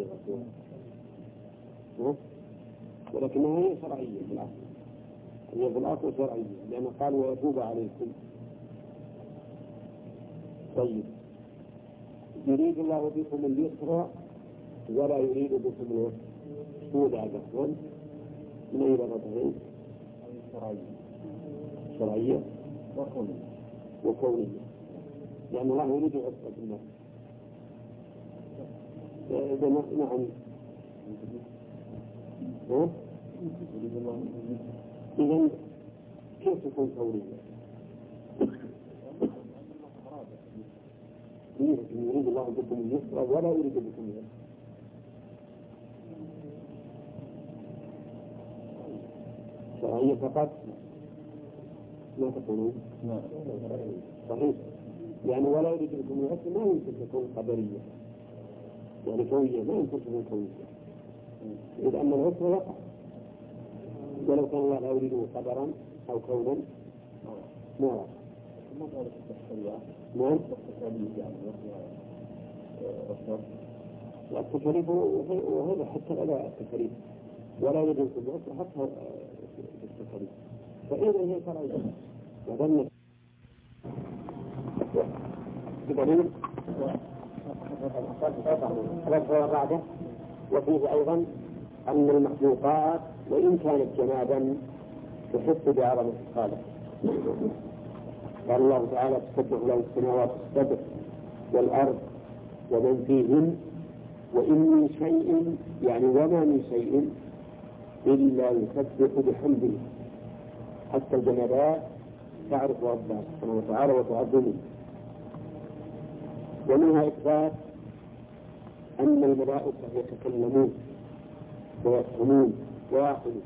ولكنها هي شرعية في الأصل هي في الأصل شرعية لأنه قال ويتوب عليكم. طيب يريد الله بكم اليسر ولا يريد بكم العسر شو ذا قصد من أي رغبتين شرعية وكونية لأن الله يريد العسر في الناس. نعم إذن كيف تكون كونية؟ يريد الله بكم اليسر ولا يريد بكم العسر. شرعية فقط ما تكونون صحيح يعني ولا يريد بكم العسر ما يمكن تكون قدرية يعني كونية ما يمكن تكون كونية إذ أن العسر وقع ولو كان الله لا يريده قدرا أو كونا ما وقع. نعم التكاليف وهذا حتى لا التكاليف ولا يريد بكم العسر حتى التكاليف فإذا هي شرعية وظنت بدليل بعده وفيه أيضا أن المخلوقات وإن كانت جمادا تحس بعظمة الخالق. قال الله تعالى تسبح له السماوات السبع والأرض ومن فيهن وإن من شيء يعني وما من شيء إلا يسبح بحمده حتى الجمادات تعرف ربها سبحانه وتعالى وتعظمه. ومنها إثبات أن الملائكة يتكلمون ويفهمون ويعقلون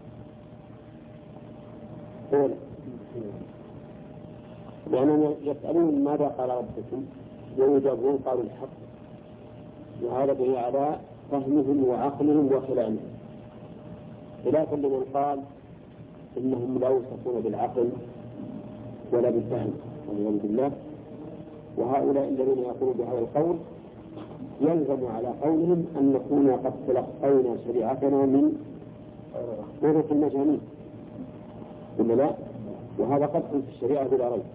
لأنهم يسألون ماذا قال ربكم ويجابون قالوا الحق وهذا به على فهمهم وعقلهم وكلامهم خلافا لمن قال إنهم لا يوصفون بالعقل ولا بالفهم والعياذ بالله. وهؤلاء الذين يقولون بهذا القول يلزم على قولهم أن نكون قد تلقينا شريعتنا من قوة المجانين ولا لا؟ وهذا قد في الشريعة بلا ريب.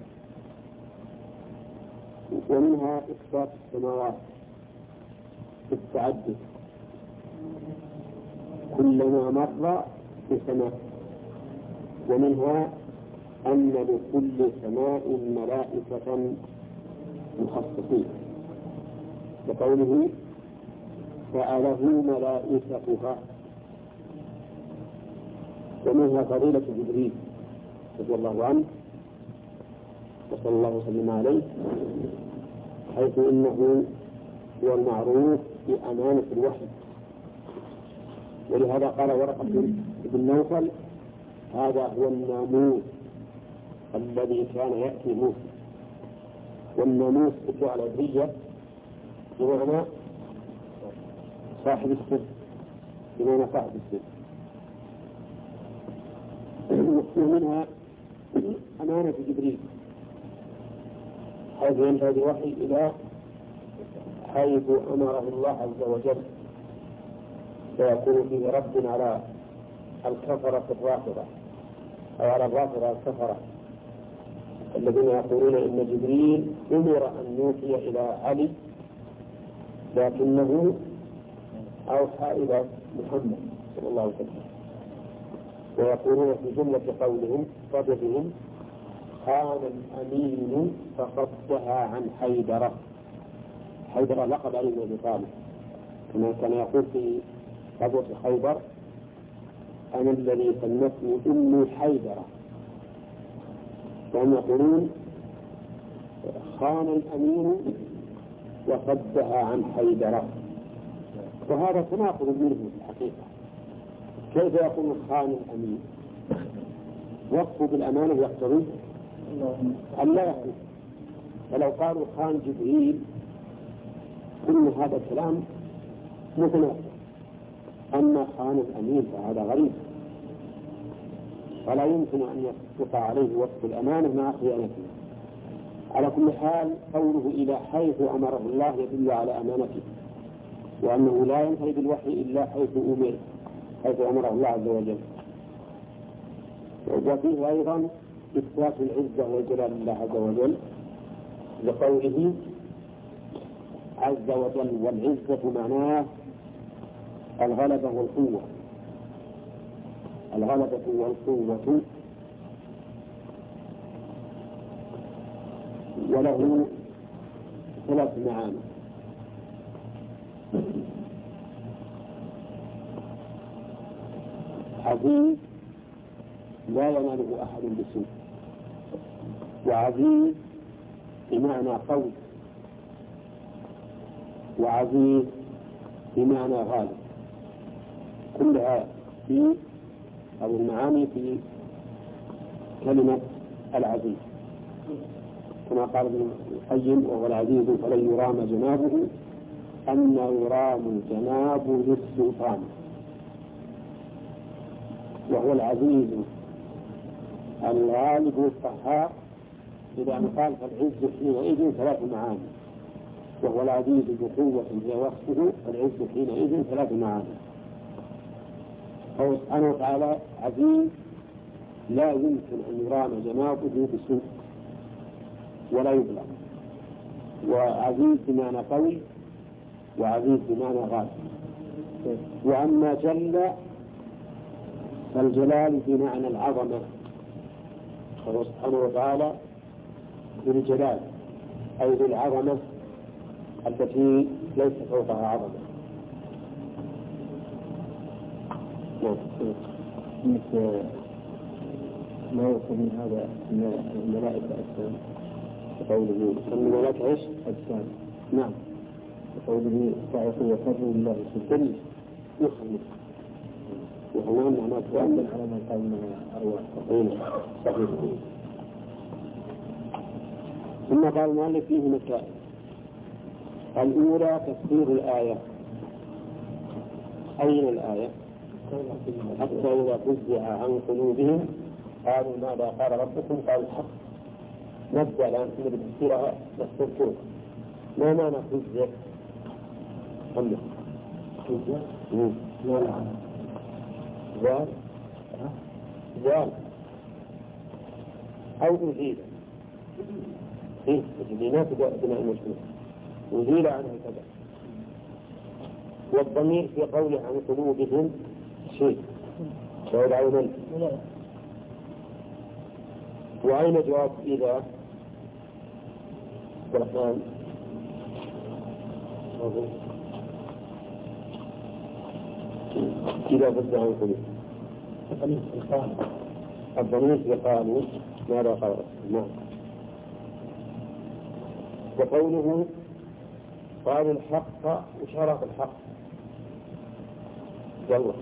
ومنها إثبات السماوات بالتعدد كلما مر بسماء. ومنها أن لكل سماء ملائكة مخصصين بقوله فعله ملائكتها. ومنها فضيلة جبريل رضي الله عنه وصلى الله وسلم عليه حيث إنه هو المعروف بأمانة الوحي. ولهذا قال ورقة بن نوفل هذا هو الناموس الذي كان يأتي موسى. والناموس باللغة العبرية بمعنى صاحب السر بمعنى صاحب السر. ومنها أمانة جبريل حيث ينتهي الوحي إلى حيث أمره الله عز وجل فيكون فيه رد على الكفرة الرافضة أو على الرافضة الكفرة الذين يقولون إن جبريل أمر أن يوحي إلى علي لكنه أوحى إلى محمد صلى الله عليه وسلم. ويقولون في جملة قولهم صدقهم قال الأمين فصدها عن حيدرة. حيدرة لقب علي بن أبي طالب كما كان يقول في غزوة خيبر أنا الذي سمتني أمي حيدرة. وهم يقولون خان الأمين وصدها عن حيدرة. وهذا تناقض منه في الحقيقة كيف يكون خان أمين؟ وصفه بالأمانة يقتضي أن لا يخون. فلو قالوا خان جبريل كل هذا الكلام متناسب. أما خان الأمين فهذا غريب، فلا يمكن أن يصدق عليه وصف الأمانة مع خيانته. على كل حال قوله إلى حيث أمره الله يدل على أمانته، وأنه لا ينتهي بالوحي إلا حيث أمره الله عز وجل. وفيه أيضا إثبات العزة والجلال لله عز وجل لقوله عز وجل، والعزة معناه الغلبة والقوة. الغلبة والقوة، وله 3 معاني. عزيز لا يناله أحد بسوء، وعزيز بمعنى قوي، وعزيز بمعنى غالب. كلها في أو المعاني في كلمة العزيز، كما قال ابن القيم وهو العزيز فلن يرام جنابه أن يرام جناب للسلطان. وهو العزيز الغالب القهار. إذا قال فالعز حينئذ 3 معاني، وهو العزيز بقوة هي وصفه، فالعز حينئذ 3 معاني. فهو سبحانه وتعالى عزيز لا يمكن أن يرام جنابه بسوء ولا يبلغ، وعزيز بمعنى قوي، وعزيز بمعنى غالب. وأما جل فالجلال بمعنى العظمة، فهو سبحانه وتعالى بالجلال أي بالعظمة التي ليس فوقها عظمة. ما يوصل من هذا الملائكة أجسام، وقوله الملائكة إيش؟ أجسام. نعم. وقوله تعرفوا وقروا لله سبحانه يخلص وهمان معناه وأنزل على من قال من أرواح. صحيح. ثم قال المؤلف فيه مسائل. الأولى تفسير الآية. أين الآية؟ حتى إذا فزع عن قلوبهم قالوا ماذا قال ربكم؟ قالوا الحق. نبدأ الآن في تفسيرها نستذكرها. ما معنى فزع؟ خلنا فزع زال أو أزيل. الجدينات بناء المشروع أزيل عنها كذا. والضمير في قوله عن قلوبهم شيء ويدعون. وأين جواب إذا الرحمن؟ إذا فزع عن قلوبهم الضمير في قالوا ماذا قال؟ نعم. وقوله قالوا الحق وشرف الحق يلا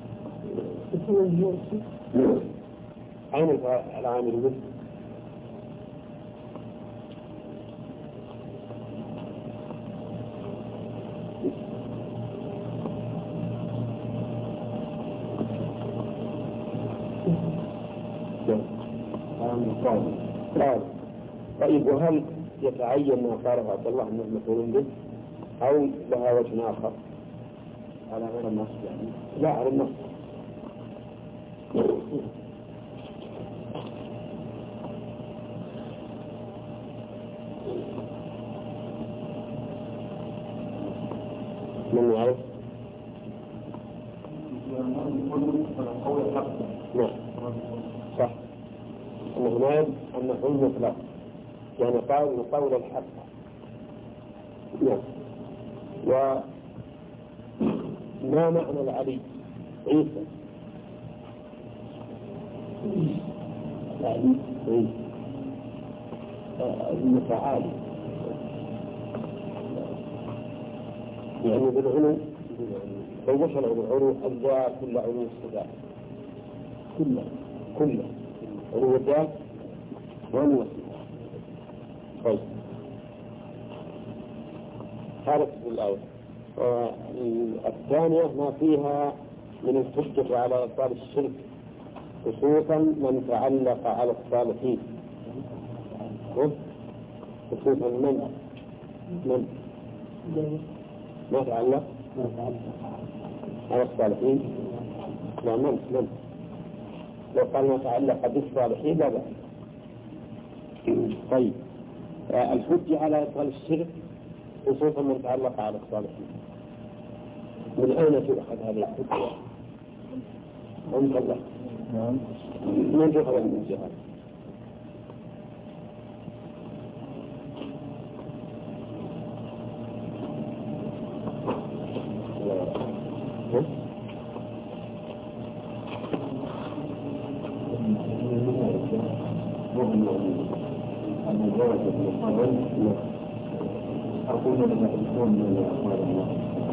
أين العامل به؟ قال. طيب وهل يتعين ما قاله عبد الله أنه مفعول به أو لها وجه آخر؟ على غير النص يعني؟ لا على النص. من يعرف؟ نعم صح. هناك أنه مطلق يعني قول الحق. نعم. وما معنى العلي؟ عيسى العلي المتعالي يعني بالعلو طيب وش العلو؟ الذات كل علو الصفات كله علو الذات وعلو الصفات. طيب هذا في الآية. الثانية ما فيها من الحجة على إبطال الشرك خصوصا من تعلق على الصالحين. خصوصا من ما تعلق على الصالحين. لا من لو قال ما تعلق بالصالحين لا بأس. طيب الحجة على إبطال الشرك خصوصا من تعلق على الصالحين، من أين تؤخذ هذه الحجة؟ عند الله. من تؤخذ عند الجهاد؟ أقول لما يكون من أخبار الله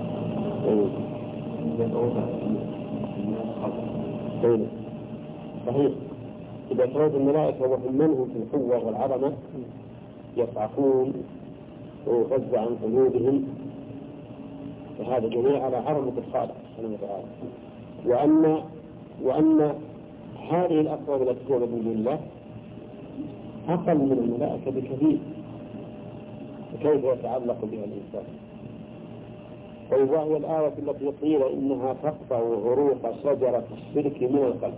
صحيح. إذا كانت الملائكة وهم منهم في القوة والعظمة يصعقون ويغذى عن قلوبهم، فهذا جميع على عظمة الخالق سبحانه وتعالى. وأن هذه الأقوال التي تكون من دون الله أقل من الملائكة بكثير، كيف يتعلق بها الإنسان؟ وهي الآية التي قيل إنها تقطع عروق شجرة الشرك من القلب.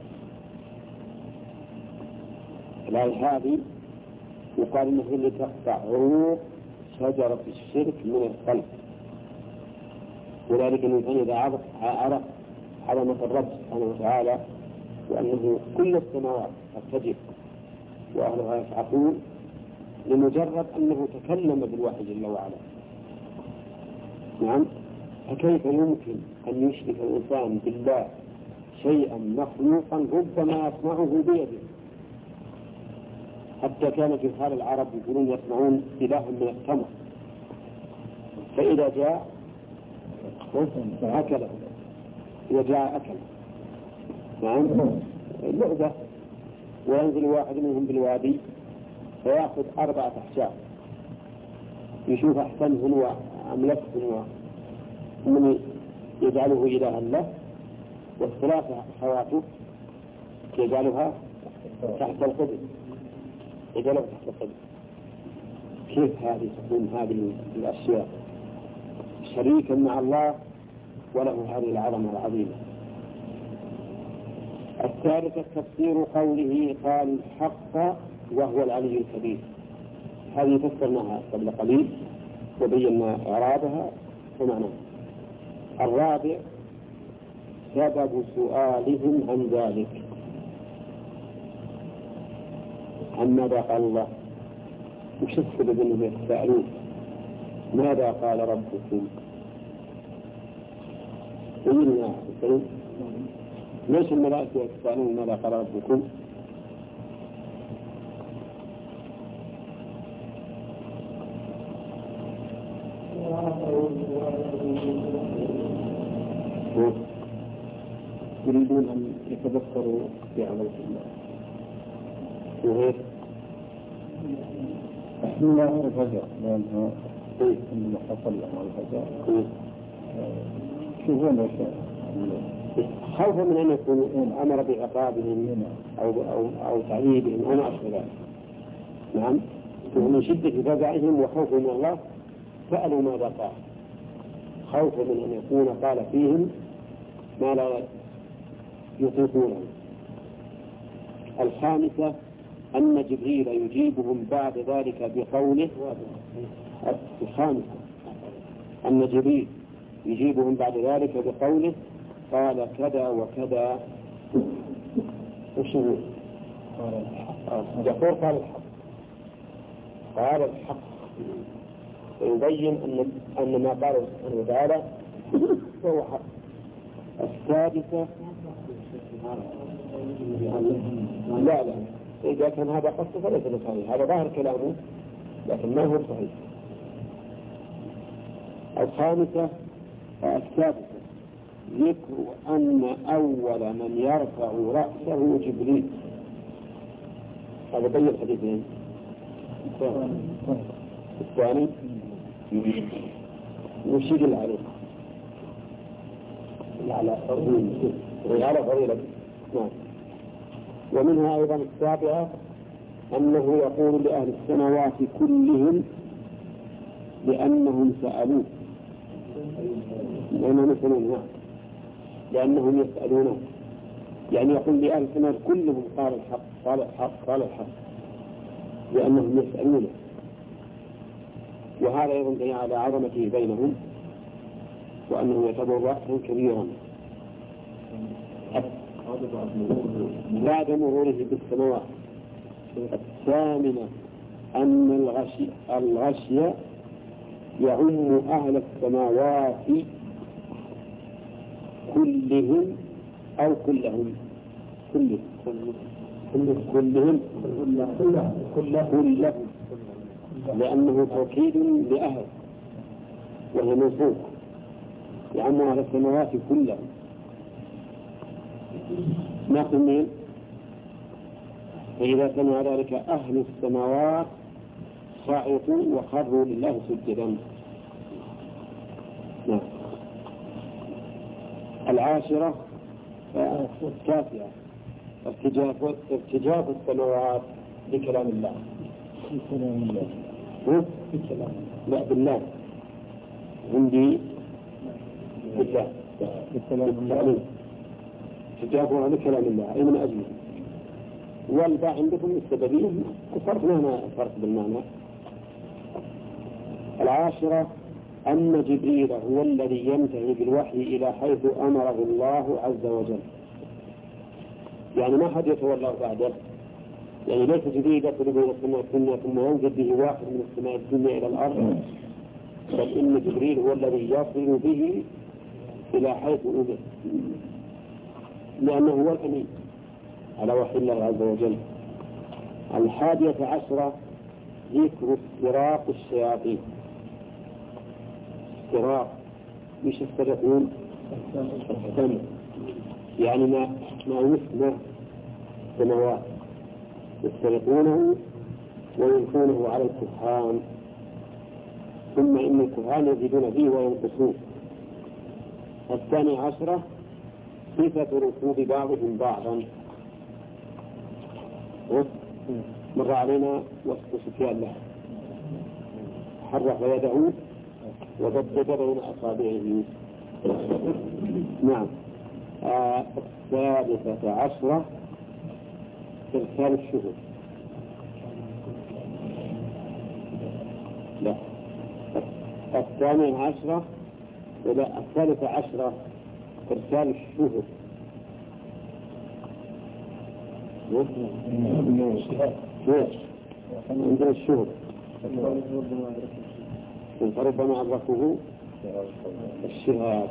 الآية هذه يقال إنها اللي تقطع عروق شجرة الشرك من القلب، وذلك الإنسان إذا عرف عظمة الرب سبحانه وتعالى وأنه كل السماوات ترتجف وأهلها يصعقون لمجرد أنه تكلم بالوحي جل وعلا. نعم، فكيف يمكن أن يشرك الإنسان بالله شيئا مخلوقا ربما يصنعه بيده؟ حتى كان في حال العرب يقولون يصنعون إله من التمر، فإذا جاء أكله، إذا جاء أكل. نعم، لعبة. وينزل واحد منهم بالوادي فيأخذ 4 أحجار يشوف أحسنهن وأملكهن ومن يجعله إلها له، والثلاث أخواته يجعلها تحت القدر، يجعلها تحت القدر. كيف هذه تكون هذه الأشياء شريكا مع الله وله هذه العظمة العظيمة؟ الثالثة تفسير قوله قال الحق وهو العلي الكبير، هذه فسرناها قبل قليل وبينا إعرابها ومعناها. الرابع سبب سؤالهم عن ذلك، عن ماذا قال الله، وش السبب أنهم يتساءلون ماذا قال ربكم؟ قلنا ليش الملائكة يتساءلون ماذا قال ربكم؟ يريدون أن يتذكروا بعظمة الله. وغير الله الفجر لأنه عندما حصل لهم الفجر يشوفون أشياء خوفا من أن يكون أمر بعقابهم أو تعذيبهم أو ما أشبه ذلك. نعم، ومن شدة فزعهم وخوفهم من الله سألوا ماذا قال، خوفا من أن يكون قال فيهم ما لا يطيقونه. الخامسة أن جبريل يجيبهم بعد ذلك بقوله. الخامسة أن جبريل يجيبهم بعد ذلك بقوله قال كذا وكذا. وش هو؟ يقول قال الحق ويبين أن ما قاله سبحانه وتعالى هو حق. السادسة لا إذا كان هذا قصده فليس صحيح، هذا ظاهر كلامه لكن ما هو صحيح. الخامسة السادسة ذكر أن أول من يرفع رأسه جبريل. هذا بين الحديثين. الثاني وش يدل عليه؟ على فضيلة. نعم. ومنها أيضا السابعة أنه يقول لأهل السماوات كلهم لأنهم سألوه، لأنهم يسألونه، يعني يقول لأهل السماوات كلهم قال الحق لأنهم يسألونه. وهذا أيضا دليل على عظمته بينهم وأنه يعتبر رأسا كبيرا بعد مروره بالسماوات. الثامنة أن الغشي يعم أهل السماوات كلهم أو كلهم لأنه توكيد لأهل وهي منصوب يعم أهل السماوات كلهم. ناخذ مين؟ فإذا سمع ذلك أهل السماوات صعقوا وخروا لله سجدا. نعم. العاشرة التاسعة ارتجاف السماوات بكلام الله. لا بالله عندي بالله ارتجافها بكلام الله أي من أجله. والباء عندكم السببية الفرق هنا فرق بالمعنى. العاشرة أن جبريل هو الذي ينتهي بالوحي إلى حيث أمره الله عز وجل، يعني ما حد يتولى بعده، يعني ليس جبريل يطلب إلى السماء الدنيا ثم ينزل به واحد من السماء الدنيا إلى الأرض، بل إن جبريل هو الذي يصل به إلى حيث أمر، لأنه هو الأمين على وحي الله عز وجل. الحادية عشرة ذكر استراق الشياطين. استراق مش يسترقون السمع، يعني ما يسمع سماوات يسترقونه ويلقونه على الكهان، ثم إن الكهان يزيدون فيه وينقصون. الثانية عشرة صفة ركوب بعضهم بعضا. مر علينا وصف سفيان له حرك يده وضبط بين أصابعه. نعم. الثالثة عشرة إرسال الشهود. لا الثانية عشرة ولا الثالثة عشرة إرسال الشهود. عندنا الشهود فربما أدركه الشهاد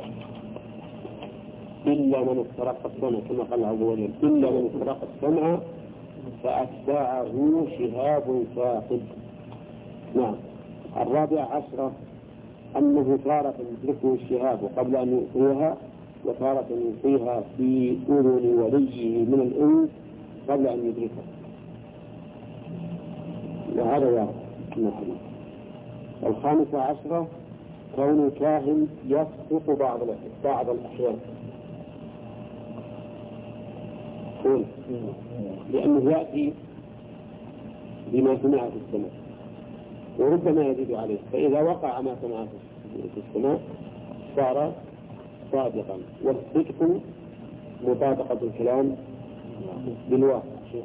إلا من استرق السمع كما قال عز وجل إلا من استرق السمع فأتبعه شهاب ثاقب. نعم. الرابعة عشرة أنه تارة يدركه الشهاب قبل أن يلقيها، وتارة يلقيها في أذن وليه من الأنس قبل أن يدركها، وهذا واضح. الخامسة عشرة كون الكاهن يصدق بعض الأحيان، لأنه يأتي بما سمع في السماء وربما يزيد عليه، فإذا وقع ما سمع في السماء صار صادقا. والصدق مطابقة الكلام بالواقع.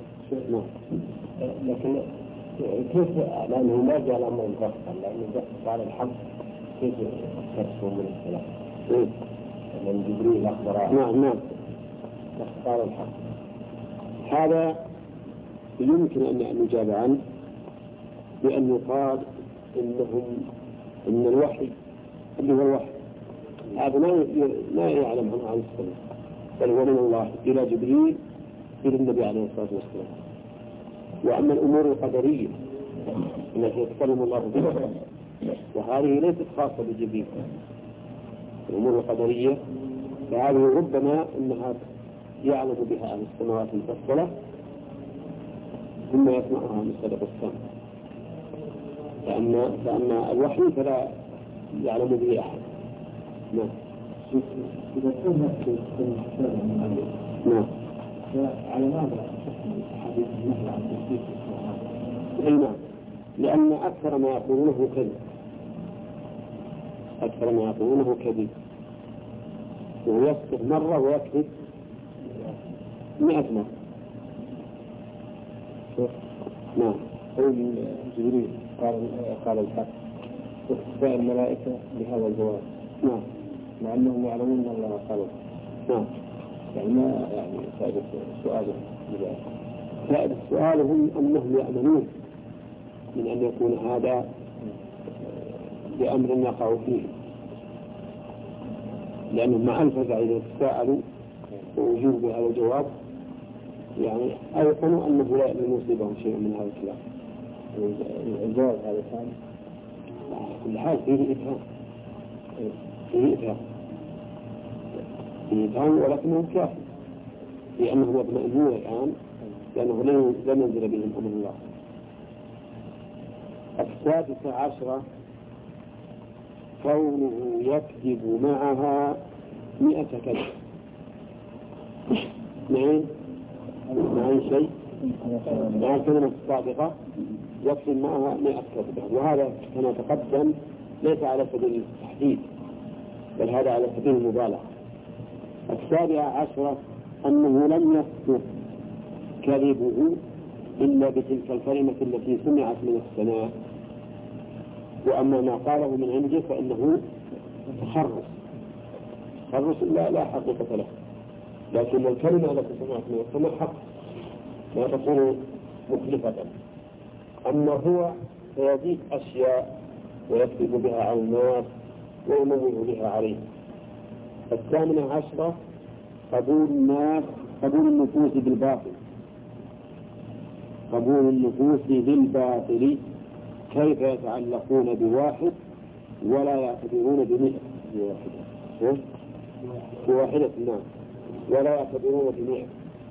لكن كيف لأنه ما جاء الأمر مفصل، لأنه قال الحق كيف تفسر من الكلام؟ من جبريل أخبره. نعم قال الحق. هذا يمكن أن نجاب عنه بأن يقال إن الوحي اللي هو الوحي هذا ما يعلم عنه عن السماء، بل هو من الله إلى جبريل إلى النبي عليه الصلاة والسلام. وأما الأمور القدرية التي يتكلم الله بها وهذه ليست خاصة بجبريل. الأمور القدرية فهذه ربما أنها يعلم بها أهل السماوات المفصلة ثم يسمعها مستدق السمع، لأن الوحي فلا يعلم به أحد. نعم. إذا كنا في المعلم نعم. فعلى ماذا حديث النهي عن تثبيت القرآن؟ نعم، لأن أكثر ما يقولونه كذب، أكثر ما يقولونه كذب، ويصدق مرة ويكذب 100 مرة. نعم. قول جبريل قال الحق واستثناء الملائكة بهذا الجواب. نعم. مع أنهم يعلمون أن الله قال. نعم. يعني ما فائدة سؤاله بذلك؟ فائدة سؤالهم أنهم يأمنون من أن يكون هذا بأمر يقع فيه، لأنهم مع الفزع إذا تساءلوا ووجوب هذا الجواب يعني أيقنوا أنه لا يصيبهم شيء من هذا الكلام. الجواب هذا كان كل حال فيه إفهام، فيه إفهام ولكنه كافي، لأنهم يطمئنون الآن لأنه لم ينزل بهم أمر الله. 16 كونه يكذب معها 100 كذب. معين شيء مع الكلمة الصادقة يكذب معها 100 كذبة، وهذا كما تقدم ليس على سبيل التحديد بل هذا على سبيل المبالغة. 17 أنه لم يصدق كذبه إلا بتلك الكلمة التي سمعت من السماء، وأما ما قاله من عنده فإنه تخرص لا حقيقة له، لكن الكلمة التي سمعت من السماء حق لا تكون مخلفة. أما هو فيزيد أشياء ويكذب بها على الناس ويموه بها عليه. 18 قبول النفوس بالباطل. قبول النفوس بالباطل، كيف يتعلقون بواحد ولا يعتبرون بواحدة نعم ولا يعتبرون ب100.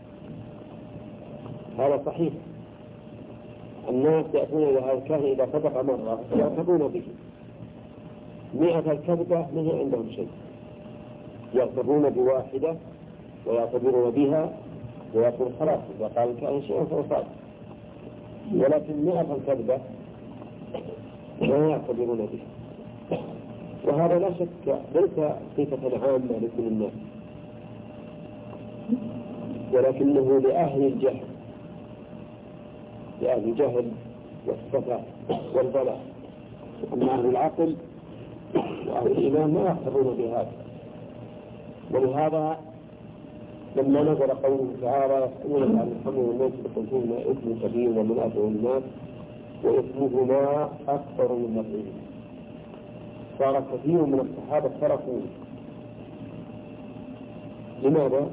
هذا صحيح. الناس يأتون إلى هذا الكاهن إذا صدق مرة يعتبرون به 100 الكذبة ما هي عندهم شيء، يعتبرون بواحدة ويعتبرون بها ويقول خلاص إذا قال الكاهن شيء فهو صادق، ولكن 100 الكذبة لا يعتبرون به. وهذا لا شك ليس صفة عامة لكل الناس، ولكنه لأهل الجهل والسفة والبلاء. أما أهل العقل وأهل الإيمان ما يعتبرون بهذا. ولهذا لما نزل قوله تعالى يسألونك عن الخمر والميسر قل فيهما إثم كبير ومنافع للناس وإثمهما أكثر من نفعهما، صار كثير من الصحابة تركوا. لماذا؟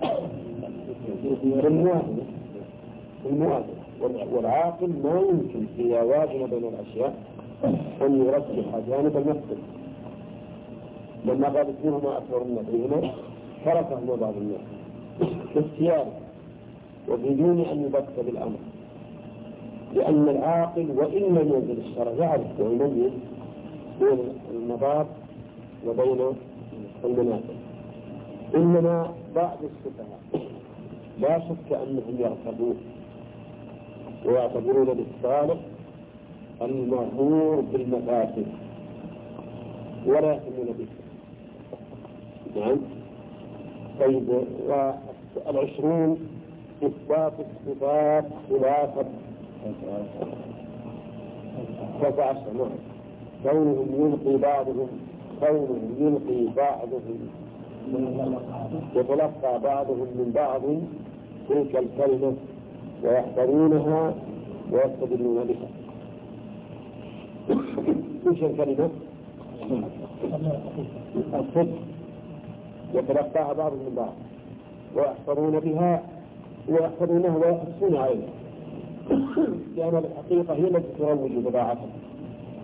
الموازنة. والعاقل ما يمكن إذا وازن بين الأشياء أن يرجح جانب المفسد. لما قال اثنهما أكثر من نفعهما تركهما بعض الناس باختيار وبدون أن يبت بالأمر، لأن العاقل وإن لم ينزل الشرع يعرف ويميز بين المضار وبين المنافع. إنما بعض السفهاء لا شك أنهم يرتبون ويعتبرون بالصالح المأمور بالمفاسد ولا يهتمون به. نعم. طيب، 20 إثبات الصفات خلافة 19 نعم. كونهم يلقي بعضهم يتلقى بعضهم من بعض تلك الكلمة ويحفظونها ويستدلون بها. ايش الكلمة؟ الصدق، يتلقاها بعضهم من بعض ويحفظون بها ويحفظونها ويحسون عليها، لأن الحقيقة هي التي تروج بضاعتهم.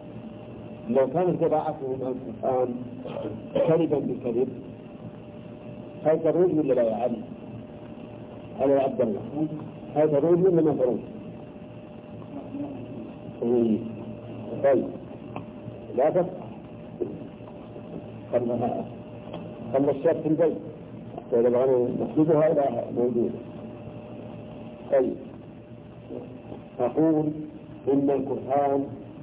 لو كانت بضاعتهم الآن كذبا بكذب هل تروج ولا لا يا علي؟ هذا يا عبد الله، هل تروج ولا ما تروج؟ طيب لا تفعل خلنا الشاب في البيت وإذا بغينا نحدثها إلى موجود. طيب أقول إن القرآن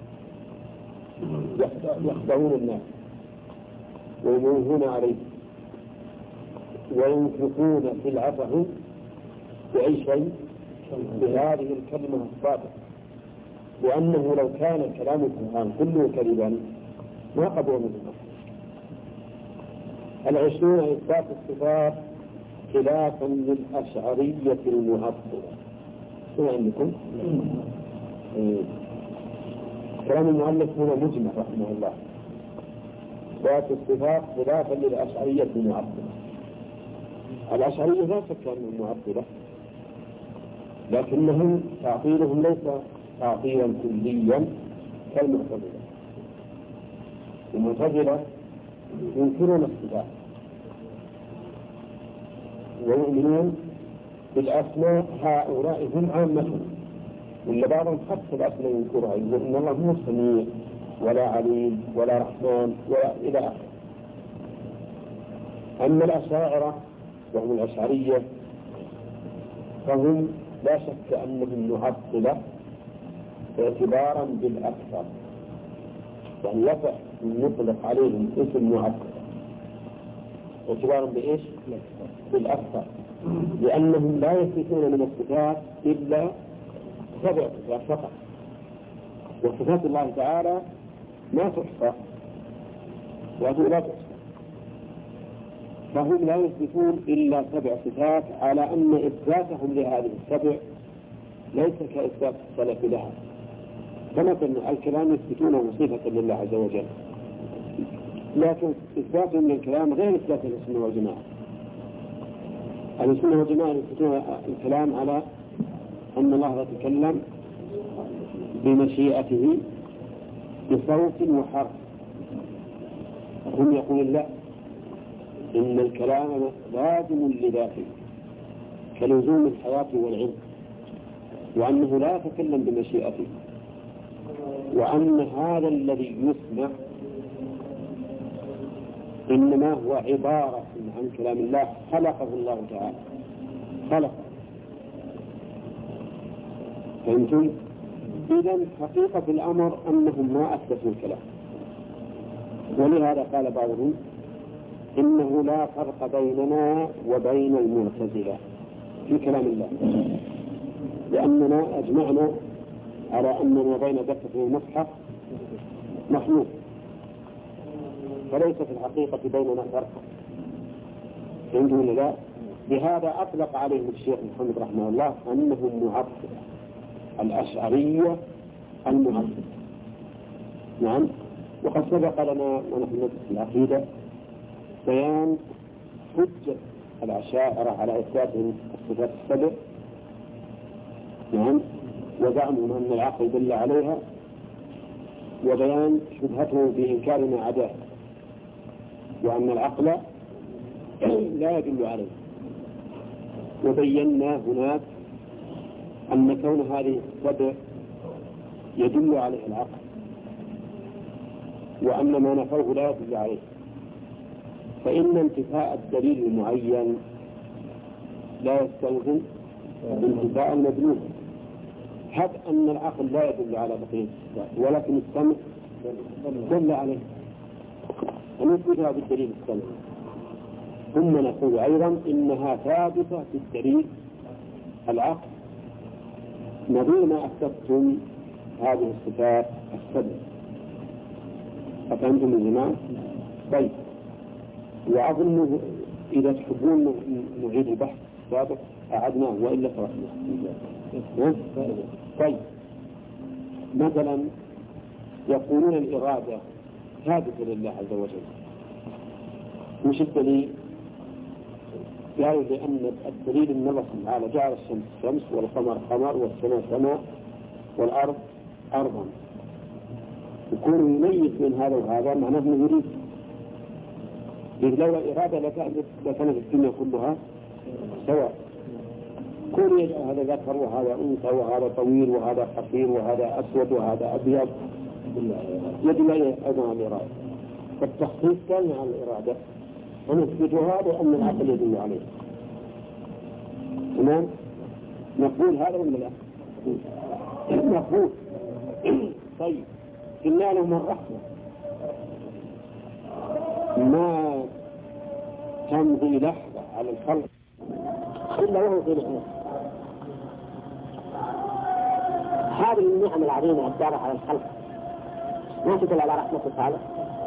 يخدعون الناس ويموهون عليه وينفقون في العفه بأي شيء بهذه الكلمة الصادقة، لأنه لو كان كلام القرآن كله كذبا ما قبل منه. 20 إثبات الصفات خلافا للأشعرية المعطلة. شو عندكم؟ كلام المؤلف هنا مجمع رحمه الله. إثبات الصفات خلافا للأشعرية المعطلة. الأشعرية لا شك أنهم معطلة، لكنهم تعطيلهم ليس تعطيلا كليا كالمعتزلة. المعتزلة ينكرون الصفات ويؤمنون بالأسماء، هؤلاء هم عامة، ولا بعضهم حتى الأسماء ينكرها، يقول إن الله مو سميع ولا عليم ولا رحمن ولا إلى آخره. أما الأشاعرة وهم الأشعرية فهم لا شك أنهم معطلة اعتبارا بالأكثر، يعني يقع يطلق عليهم اسم معطل اعتبارا بإيش؟ بالأكثر، لأنهم لا يثبتون من الصفات إلا 7 صفات فقط، وصفات الله تعالى ما تحصى وهذه لا تحصى، فهم لا يثبتون إلا 7 صفات، على أن إثباتهم لهذه ال7 ليس كإثبات السلف لها. فمثلا الكلام يثبتونه صفة لله عز وجل، لكن إثباتهم للكلام غير إثبات السنة والجماعة. السنة والجماعة يثبتون الكلام على أن الله يتكلم بمشيئته بصوت وحرف، هم يقولون لا، إن الكلام لازم لذاته كلزوم الحياة والعلم، وأنه لا يتكلم بمشيئته، وأن هذا الذي يسمع إنما هو عبارة عن كلام الله خلقه الله تعالى، خلقه. فهمتم؟ إذن حقيقة الأمر أنهم ما أثبتوا الكلام، ولهذا قال بعضهم إنه لا فرق بيننا وبين المعتزلة في كلام الله، لأننا أجمعنا على أن ما بين دقة المصحف مخلوق، فليس في الحقيقة بيننا فرق. فهمتم لا؟ لهذا أطلق عليهم الشيخ محمد رحمه الله أنهم معطلة، الأشعرية المعطلة. نعم. وقد سبق لنا ونحن ندرس العقيدة بيان حجة الأشاعرة على إثباتهم الصفات ال7، نعم، وزعمهم أن العقل دل عليها، وبيان شبهتهم في إنكار ما عداه، وأن العقل لا يدل عليه. وبينا هناك أن كون هذه ال7 يدل عليه العقل، وأن ما نفوه لا يدل عليه، فإن انتفاء الدليل المعين لا يستلزم انتفاء المدلول. هب أن العقل لا يدل على بقية الصفات، ولكن السمع دل عليه، فنثبتها بالدليل السمع. ثم نقول أيضا إنها ثابتة في الدليل العقل، نظير ما أثبتم هذه الصفات ال7. أفهمتم يا جماعة؟ طيب، وأظن إذا تحبون نعيد البحث السابق أعدناه وإلا تركناه. طيب، مثلا يقولون الإرادة ثابتة لله عز وجل، مش الدليل؟ قالوا لأن الدليل أن الله تعالى جعل الشمس شمس والقمر قمر والسماء سماء والأرض أرضا، يكون يميز بين هذا وهذا معناه أنه يريد. إذ لو الإرادة لكانت الدنيا كلها سواء، كل يجعل هذا ذكر وهذا أنثى وهذا طويل وهذا قصير وهذا أسود وهذا أبيض، يدل أيضا على الإرادة. فالتخصيص كان على الإرادة ونثبتها لأن العقل يدل عليه. تمام؟ نقول هذا ولا لا؟ نقول طيب قلنا له من رحمة ما تمضي لحظة على الخلق إلا وهو في نعمة. هذه النعم العظيمة الدارة على الخلق ما تدل على رحمة تعالى،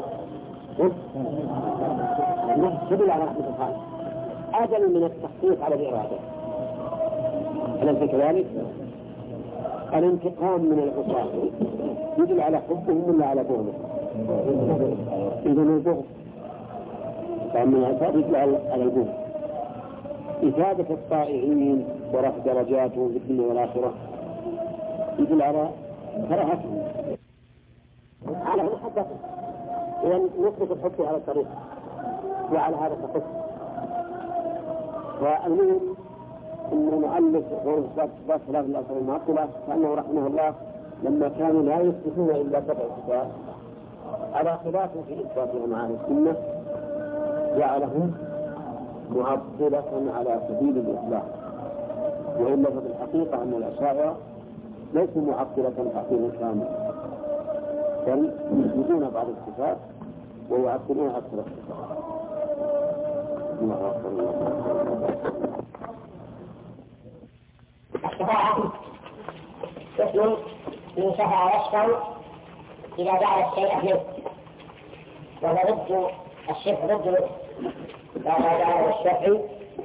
ما تدل على رحمة تعالى، أجل من التخصيص على الإرادة. أليس كذلك؟ الانتقام من العصاة يدل على حبهم ولا على بغضهم؟ إذا البغض فمن العصاة يدل على البغض. إثابة الطائعين ورفع درجاتهم في الدنيا والآخرة يدل على كراهتهم على محبتهم، ونثبت الحب على الطريق وعلى هذا التخصص. والمهم أن المؤلف غير إثبات خلاف الأصل المعطلة كأنه رحمه الله لما كانوا لا يثبتون إلا سبع صفات على خلاف في إثباتهم عن السنة جعلهم معطلة على سبيل الإطلاق، وإلا فبالحقيقة أن الأشاعرة ليسوا معطلة تعطيلا كاملا، بل يثبتون بعض الصفات ويعطلون أكثر الصفات. الشفاعة اسم من شفع يشفع إذا جعل الشيء منه، وهو ضد الشرك، ضد ما جعله الشرع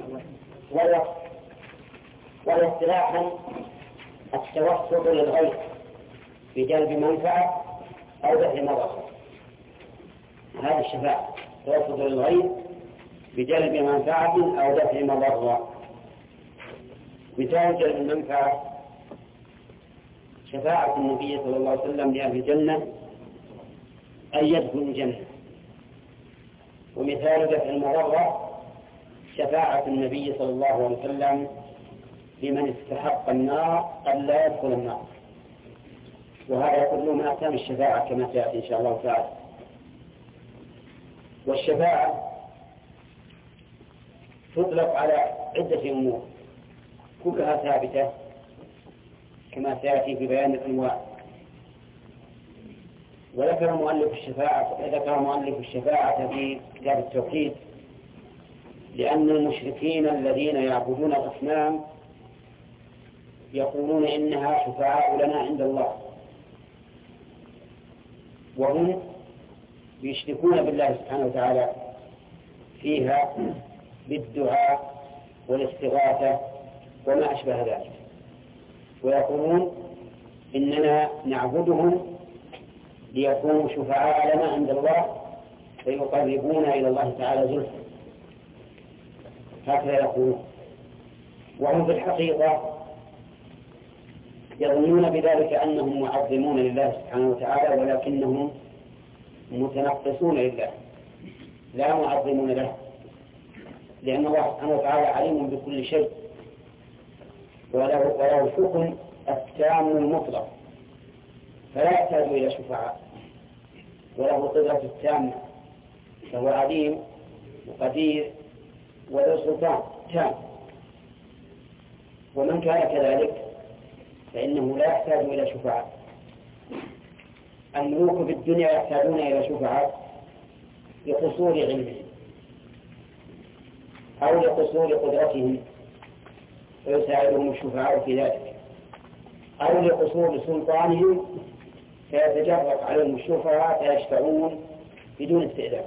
والاصطلاحا التوسط للغير بجلب منفعة أو دفع مضرة. هذه الشفاعة توسط للغير بجلب منفعة أو دفع مضرة. مثال جلب المنفعة شفاعة النبي صلى الله عليه وسلم لأهل الجنة أن يدخلوا الجنة. ومثال دفع المضرة شفاعة النبي صلى الله عليه وسلم لمن استحق النار أن لا يدخل النار. وهذا كله من أقسام الشفاعة كما سيأتي إن شاء الله تعالى. والشفاعة تطلق على عدة أمور كلها ثابتة كما سيأتي في بيان الأنواع. وذكر مؤلف الشفاعة في كتاب التوحيد لأن المشركين الذين يعبدون الأصنام يقولون إنها شفاعاء لنا عند الله، وهم يشركون بالله سبحانه وتعالى فيها بالدعاء والاستغاثة وما أشبه ذلك، ويقولون إننا نعبدهم ليكونوا شفعاء لنا عند الله فيقربونا إلى الله تعالى زلفى، هكذا يقولون. وهم في الحقيقة يظنون بذلك أنهم معظمون لله سبحانه وتعالى، ولكنهم متنقصون لله لا معظمون له، لأن الله سبحانه وتعالى عليم بكل شيء وله الحكم التام المطلق، فلا يحتاج إلى شفعاء، وله القدرة التامة، فهو عليم وقدير وذو سلطان تام. ومن كان كذلك فإنه لا يحتاج إلى شفعاء. الملوك بالدنيا يحتاجون إلى شفعاء لقصور علمهم أو لقصور قدرتهم فيساعدهم الشفعاء في ذلك، أو لقصور سلطانهم فيتجرأ عليهم الشفعاء فيشفعون بدون استئذان.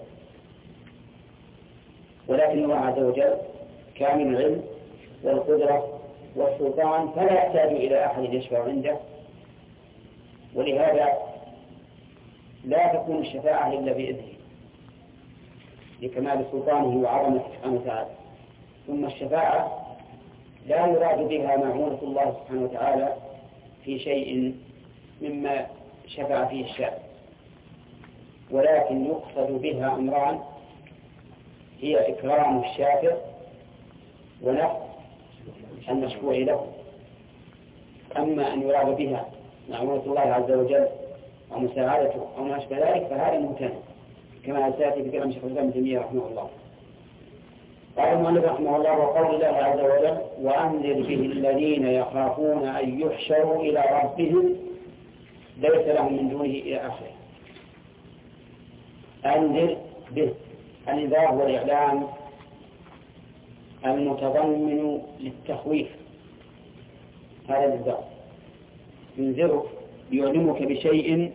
ولكن الله عز وجل كامل العلم والقدرة والسلطان فلا يحتاج إلى أحد يشفع عنده، ولهذا لا تكون الشفاعة إلا بإذنه لكمال سلطانه وعظمته سبحانه وتعالى. ثم الشفاعة لا يراد بها معونة الله سبحانه وتعالى في شيء مما شفع فيه الشافع، ولكن يقصد بها أمران: هي إكرام الشافع ونفع المشفوع له. أما أن يراد بها معونة الله عز وجل ومساعدته أو ما أشبه ذلك فهذا ممتنع، كما سيأتي في كلام شيخ الإسلام ابن تيمية رحمه الله. قال المؤلف رحمه الله: وقول الله عز وجل: وأنذر به الذين يخافون أن يحشروا إلى ربهم ليس لهم من دونه إلى آخره. أنذر به، الإنذار هو الإعلام المتضمن للتخويف، هذا الإنذار ينذرك يعلمك بشيء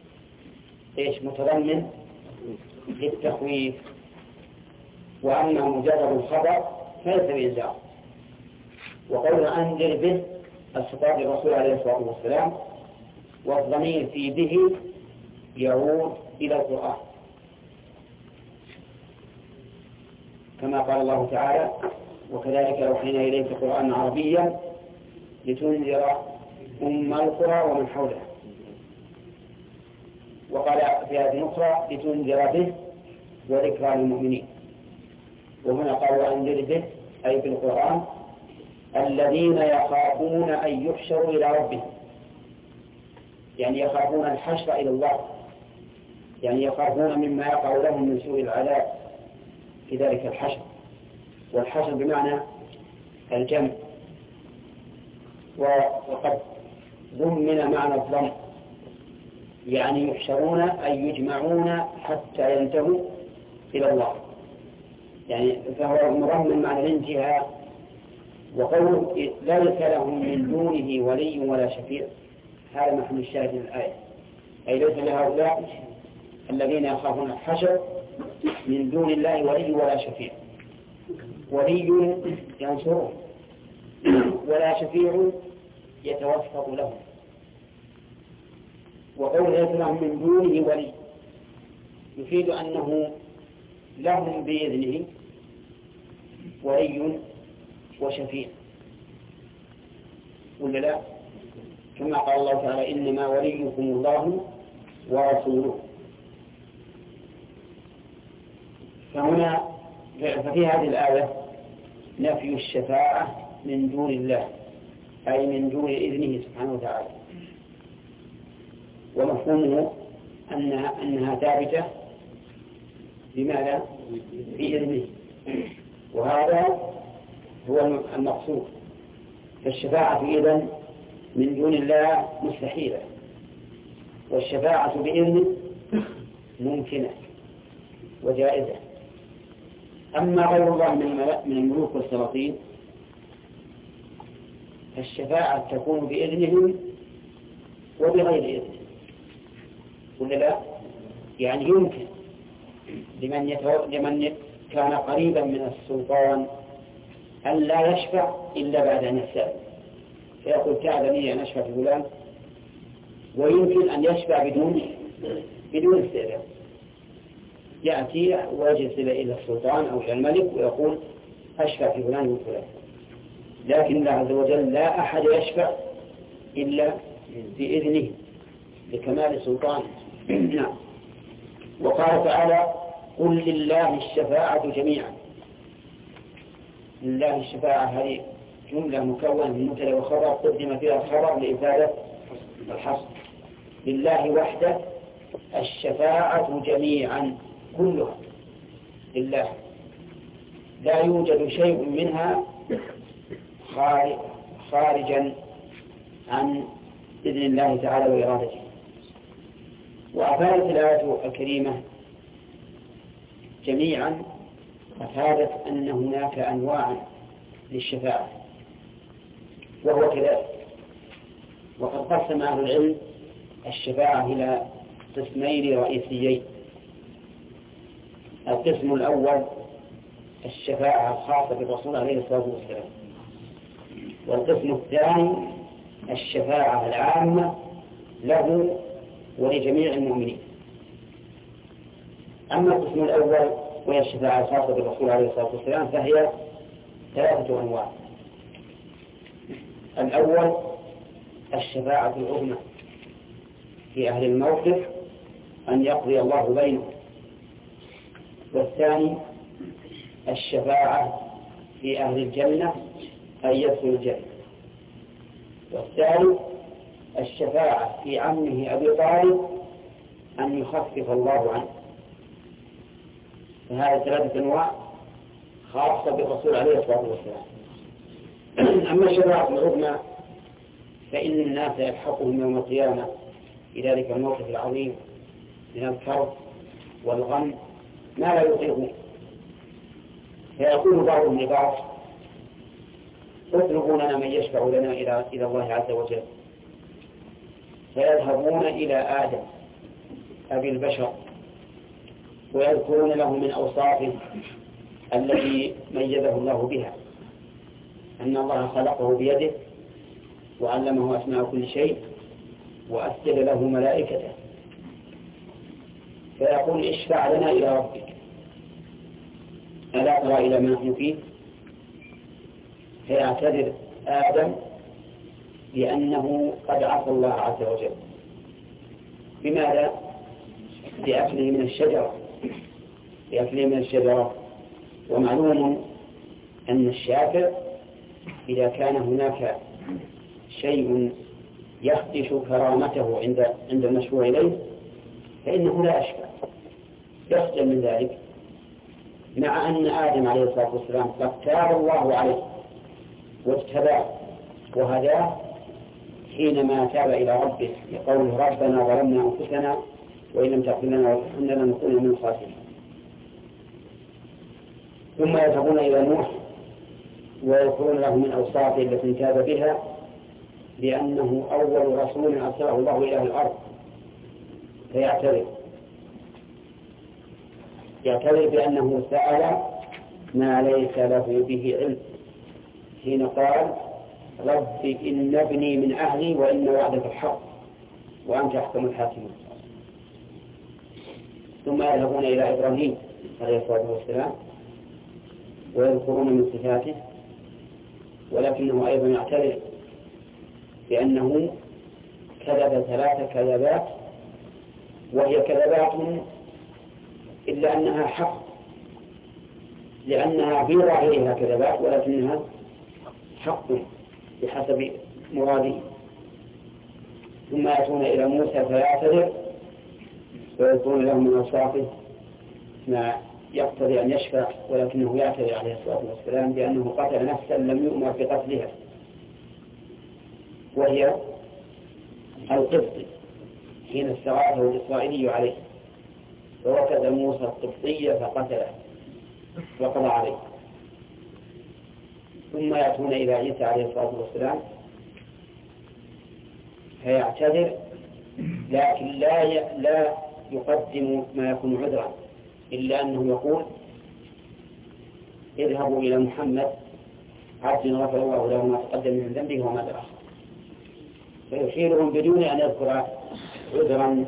متضمن للتخويف، وأما مجرد الخبر فليس بإنذار. وقول أنذر به الخطاب للرسول عليه الصلاة والسلام، والضمير في به يعود إلى القرآن، كما قال الله تعالى: وكذلك أوحينا إليك قرآنا عربيا لتنذر أم القرى ومن حولها. وقال في آية أخرى: لتنذر به وذكرى للمؤمنين. وهنا قال: وأنذر به أي بالقرآن الذين يخافون أن يحشروا إلى ربهم، يعني يخافون الحشر إلى الله، يعني يخافون مما يقع لهم من سوء العذاب في ذلك الحشر. والحشر بمعنى الجمع، وقد ضمن معنى الضم، يعني يحشرون أي يجمعون حتى ينتهوا إلى الله، يعني فهو مضمن معنى الانتهاء. وقوله ليس لهم من دونه ولي ولا شفيع، هذا محل الشاهد من الآية، أي ليس لهؤلاء الذين يخافون الحشر من دون الله ولي ولا شفيع. ولي ينصره ولا شفيع يتوسط لهم. وقول ليس لهم من دونه ولي يفيد أنه لهم بإذنه ولي وشفيع، ولا لا؟ كما قال الله تعالى: إنما وليكم الله ورسوله. ففي هذه الآية نفي الشفاعة من دون الله، أي من دون إذنه سبحانه وتعالى، ومفهومه أنها ثابتة بماذا؟ بإذنه، وهذا هو المقصود. فالشفاعة إذن من دون الله مستحيلة، والشفاعة بإذنه ممكنة وجائزة. أما غير الله من الملوك والسلاطين فالشفاعة تكون بإذنهم وبغير إذنه، ولا لا؟ يعني يمكن لمن كان قريبا من السلطان أن لا يشفع إلا بعد أن يستأذن، فيقول: تعالى أن أشفع في فلان، ويمكن أن يشفع بدون استئذان، يأتي ويجلس إلى السلطان أو إلى الملك ويقول: أشفع في فلان وفلان. لكن الله عز وجل لا أحد يشفع إلا بإذنه لكمال سلطانه. نعم. وقال تعالى: قل لله الشفاعة جميعا. لله الشفاعة هذه جملة مكونة من مبتدأ وخبر قدم فيها الخبر لإفادة الحصر. لله وحده الشفاعة جميعا كلها لله، لا يوجد شيء منها خارجا عن إذن الله تعالى وإرادته. وأفادت الآية الكريمة جميعا أفادت أن هناك أنواعا للشفاعة، وهو كذلك. وقد قسم أهل العلم الشفاعة إلى قسمين رئيسيين: القسم الأول الشفاعة الخاصة بالرسول عليه الصلاة والسلام، والقسم الثاني الشفاعة العامة له ولجميع المؤمنين. أما القسم الأول وهي الشفاعة الخاصة بالرسول عليه الصلاة والسلام فهي 3 أنواع. الأول الشفاعة العظمى في أهل الموقف أن يقضي الله بينهم، والثاني الشفاعة في أهل الجنة أن يدخلوا الجنة. والثالث الشفاعة في عمه أبي طالب أن يخفف الله عنه. فهذه 3 أنواع خاصة بالرسول عليه الصلاة والسلام. أما الشفاعة العظمى فإن الناس يلحقهم يوم القيامة في ذلك الموقف العظيم من الكرب والغم ما لا يطيقون، فيقول بعضهم لبعض: اطلبوا لنا من يشفع لنا إلى الله عز وجل. فيذهبون إلى آدم أبي البشر ويذكرون له من أوصافه التي ميزه الله بها، أن الله خلقه بيده وعلمه أسماء كل شيء وأسجد له ملائكته، فيقول: اشفع لنا إلى ربك، ألا ترى إلى ما نحن فيه؟ فيعتذر آدم لأنه قد عصى الله عز وجل. بماذا؟ لأكله من الشجرة. ومعلوم أن الشافع إذا كان هناك شيء يخدش كرامته عند المشروع إليه فإنه لا يشفع، يخجل من ذلك، مع أن آدم عليه الصلاة والسلام قد تاب الله عليه واجتباه وهداه حينما تاب إلى ربه بقوله: ربنا ظلمنا أنفسنا وإن لم تغفر لنا وترحمنا لنكون من الخاسرين. ثم يذهبون إلى نوح ويذكرون له من أوصافه التي تاب بها لأنه أول رسول أرسله الله إلى الأرض، يعتذر بأنه سأل ما ليس له به علم حين قال: رب إن ابني من أهلي وإن وعدك الحق وأنت أحكم الحاكمين. ثم يذهبون إلى إبراهيم عليه الصلاة والسلام ويذكرون من صفاته، ولكنه أيضا يعتذر بأنه كذب 3 كذبات، وهي كذبات إلا أنها حق، لأنها في ظاهرها كذبات ولكنها حق بحسب مراده. ثم يأتون إلى موسى فيعتذر ويذكرون له من أوصافه ما يقتضي أن يشفع، ولكنه يعتذر عليه الصلاة والسلام بأنه قتل نفسا لم يؤمر بقتلها، وهي القبطي حين استغاثه الإسرائيلي عليه، فوكد موسى القبطي فقتله وقضى عليه. ثم يأتون إلى عيسى عليه الصلاة والسلام فيعتذر، لكن لا يقدم ما يكون عذرا، إلا أنه يقول: اذهبوا إلى محمد عبد غفر الله له ما تقدم من ذنبه وما تأخر. فيشيرهم بدون أن يذكر عذرا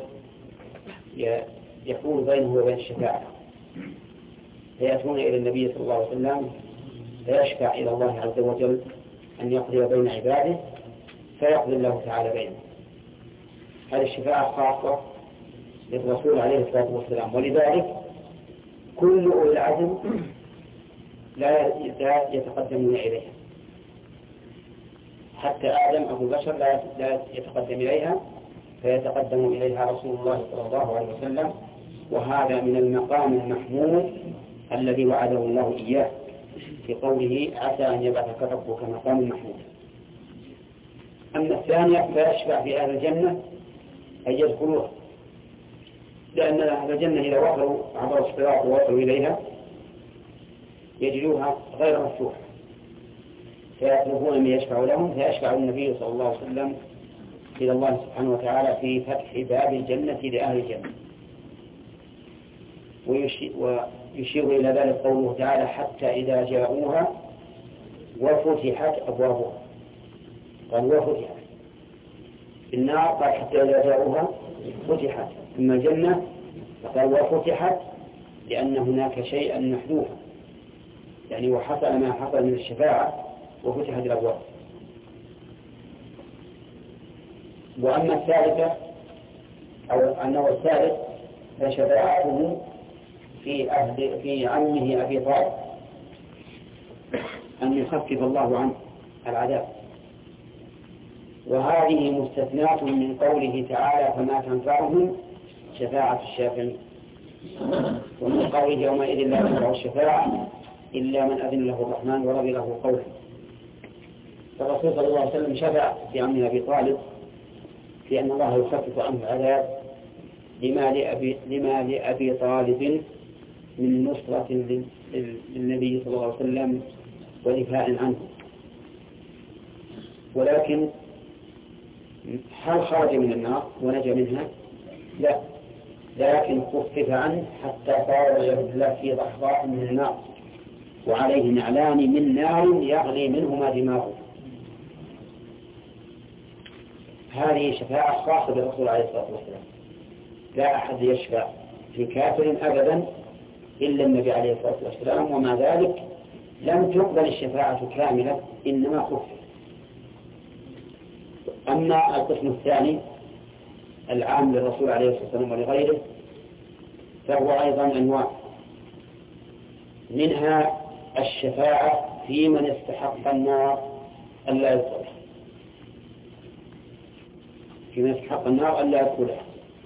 يحول بينه وبين الشفاعة. فيأتون إلى النبي صلى الله عليه وسلم فيشفع إلى الله عز وجل أن يقضي بين عباده فيقضي الله تعالى بينه. هذه الشفاعة خاصة للرسول عليه الصلاة والسلام، ولذلك كل أولي العزم لا يتقدمون إليها، حتى آدم أبو البشر لا يتقدم إليها، فيتقدم إليها رسول الله صلى الله عليه وسلم، وهذا من المقام المحمود الذي وعده الله إياه في قوله: عسى أن يبعثك ربك مقام محمود. أما الثانية فيشفع في أهل الجنة أن يدخلوها، لأن أهل الجنة إذا وصلوا عبر الصراط ووصلوا إليها يجدوها غير مفتوحة، فيطلبون من يشفع لهم، فيشفع النبي صلى الله عليه وسلم إلى الله سبحانه وتعالى في فتح باب الجنة لأهل الجنة. ويشير إلى ذلك قوله تعالى: حتى إذا جاءوها وفتحت أبوابها. قال وفتحت. النار قال حتى إذا جاءوها فتحت. ثم الجنة فقال وفتحت، لأن هناك شيئا محذوفا، يعني وحصل ما حصل من الشفاعة وفتحت الأبواب. وأما الثالثة أو النوع الثالث فشفاعته في عمه أبي طالب أن يخفف الله عنه العذاب. وهذه مستثناة من قوله تعالى فما تنفعهم شفاعة الشافعين، ومن قوله يومئذ لا تنفع الشفاعة إلا من أذن له الرحمن ورضي له قوله. فالرسول صلى الله عليه وسلم شفع في عم أبي طالب في أن الله يخفف عنه العذاب لما لأبي طالب من نصرة للنبي صلى الله عليه وسلم ودفاع عنه. ولكن هل خرج من النار ونجا منها؟ لا، لكن خفف عنه حتى صار يبلى في ضحضاء من النار وعليه نعلان من نار يغلي منهما دماغه. هذه شفاعة خاصة بالرسول عليه الصلاة والسلام، لا أحد يشفع في كافر أبدا إلا النبي عليه الصلاة والسلام، ومع ذلك لم تقبل الشفاعة كاملة، إنما خفف. أما القسم الثاني العام للرسول عليه الصلاة والسلام ولغيره فهو أيضا أنواع، منها الشفاعة في من استحق النار ألا يدخلها، في من استحق النار ألا يدخلها،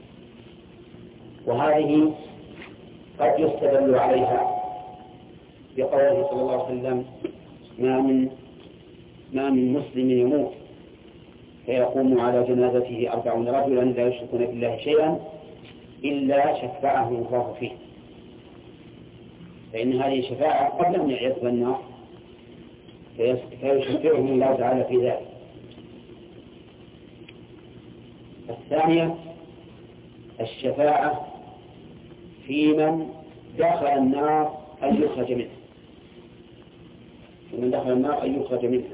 وهذه قد يستدل عليها بقوله صلى الله عليه وسلم ما من مسلم يموت فيقوم على جنازته 40 رجلا لا يشركون بالله شيئا إلا شفعه الله فيه، فإن هذه شفاعة قبل أن يدخل النار فيشفعه الله تعالى في ذلك. الثانية الشفاعة في من دخل النار أن يخرج منها، ومن دخل النار أن يخرج منها،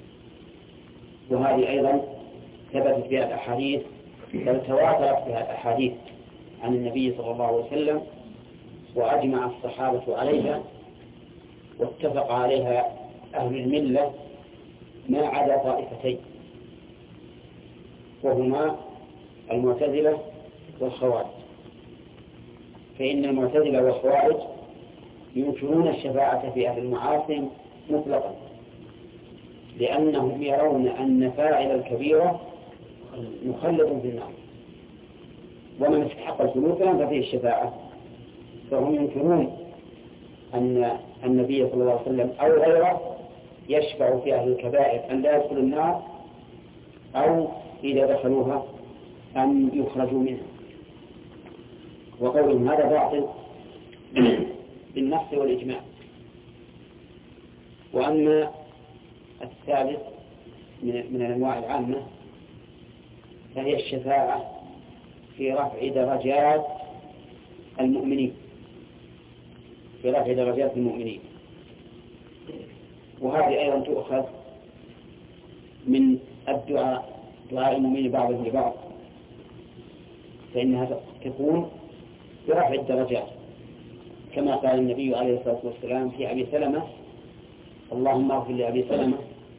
وهذه أيضا ثبتت بها الأحاديث، بل تواترت بها الأحاديث عن النبي صلى الله عليه وسلم، وأجمع الصحابة عليها واتفق عليها أهل الملة ما عدا طائفتين، وهما المعتزلة والخوارج. فإن المعتزلة والخوارج ينكرون الشفاعة في أهل المعاصي مطلقا، لأنهم يرون أن فاعل الكبيرة مخلد في النار، ومن استحق الخلود ففيه الشفاعة. فهم ينكرون أن النبي صلى الله عليه وسلم أو غيره يشفع في أهل الكبائر أن لا يدخلوا النار، أو إذا دخلوها أن يخرجوا منها، وقولهم هذا باطل بالنص والإجماع. وأما الثالث من الأنواع العامة فهي الشفاعة في رفع درجات المؤمنين، في رفع درجات المؤمنين، وهذه أيضا تؤخذ من الدعاء، دعاء المؤمنين بعضهم لبعض، فإنها تكون برفع الدرجات، كما قال النبي عليه الصلاة والسلام في أبي سلمة: اللهم اغفر لأبي سلمة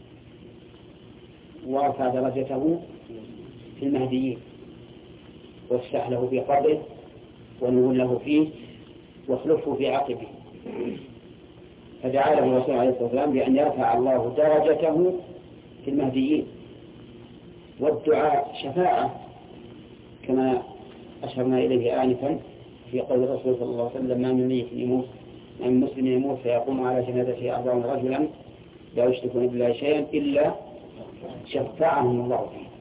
وارفع درجته في المهديين، وافتح له في قبره ونور له فيه واخلفه في عقبه. فدعا له الرسول عليه الصلاة والسلام بأن يرفع الله درجته في المهديين. والدعاء شفاعة كما أشرنا إليه آنفا في قول الرسول صلى الله عليه وسلم: ما من ميت يموت، ما من مسلم يموت فيقوم على جنازته 40 رجلا لا يشركون بالله شيئا إلا شفعهم الله فيه.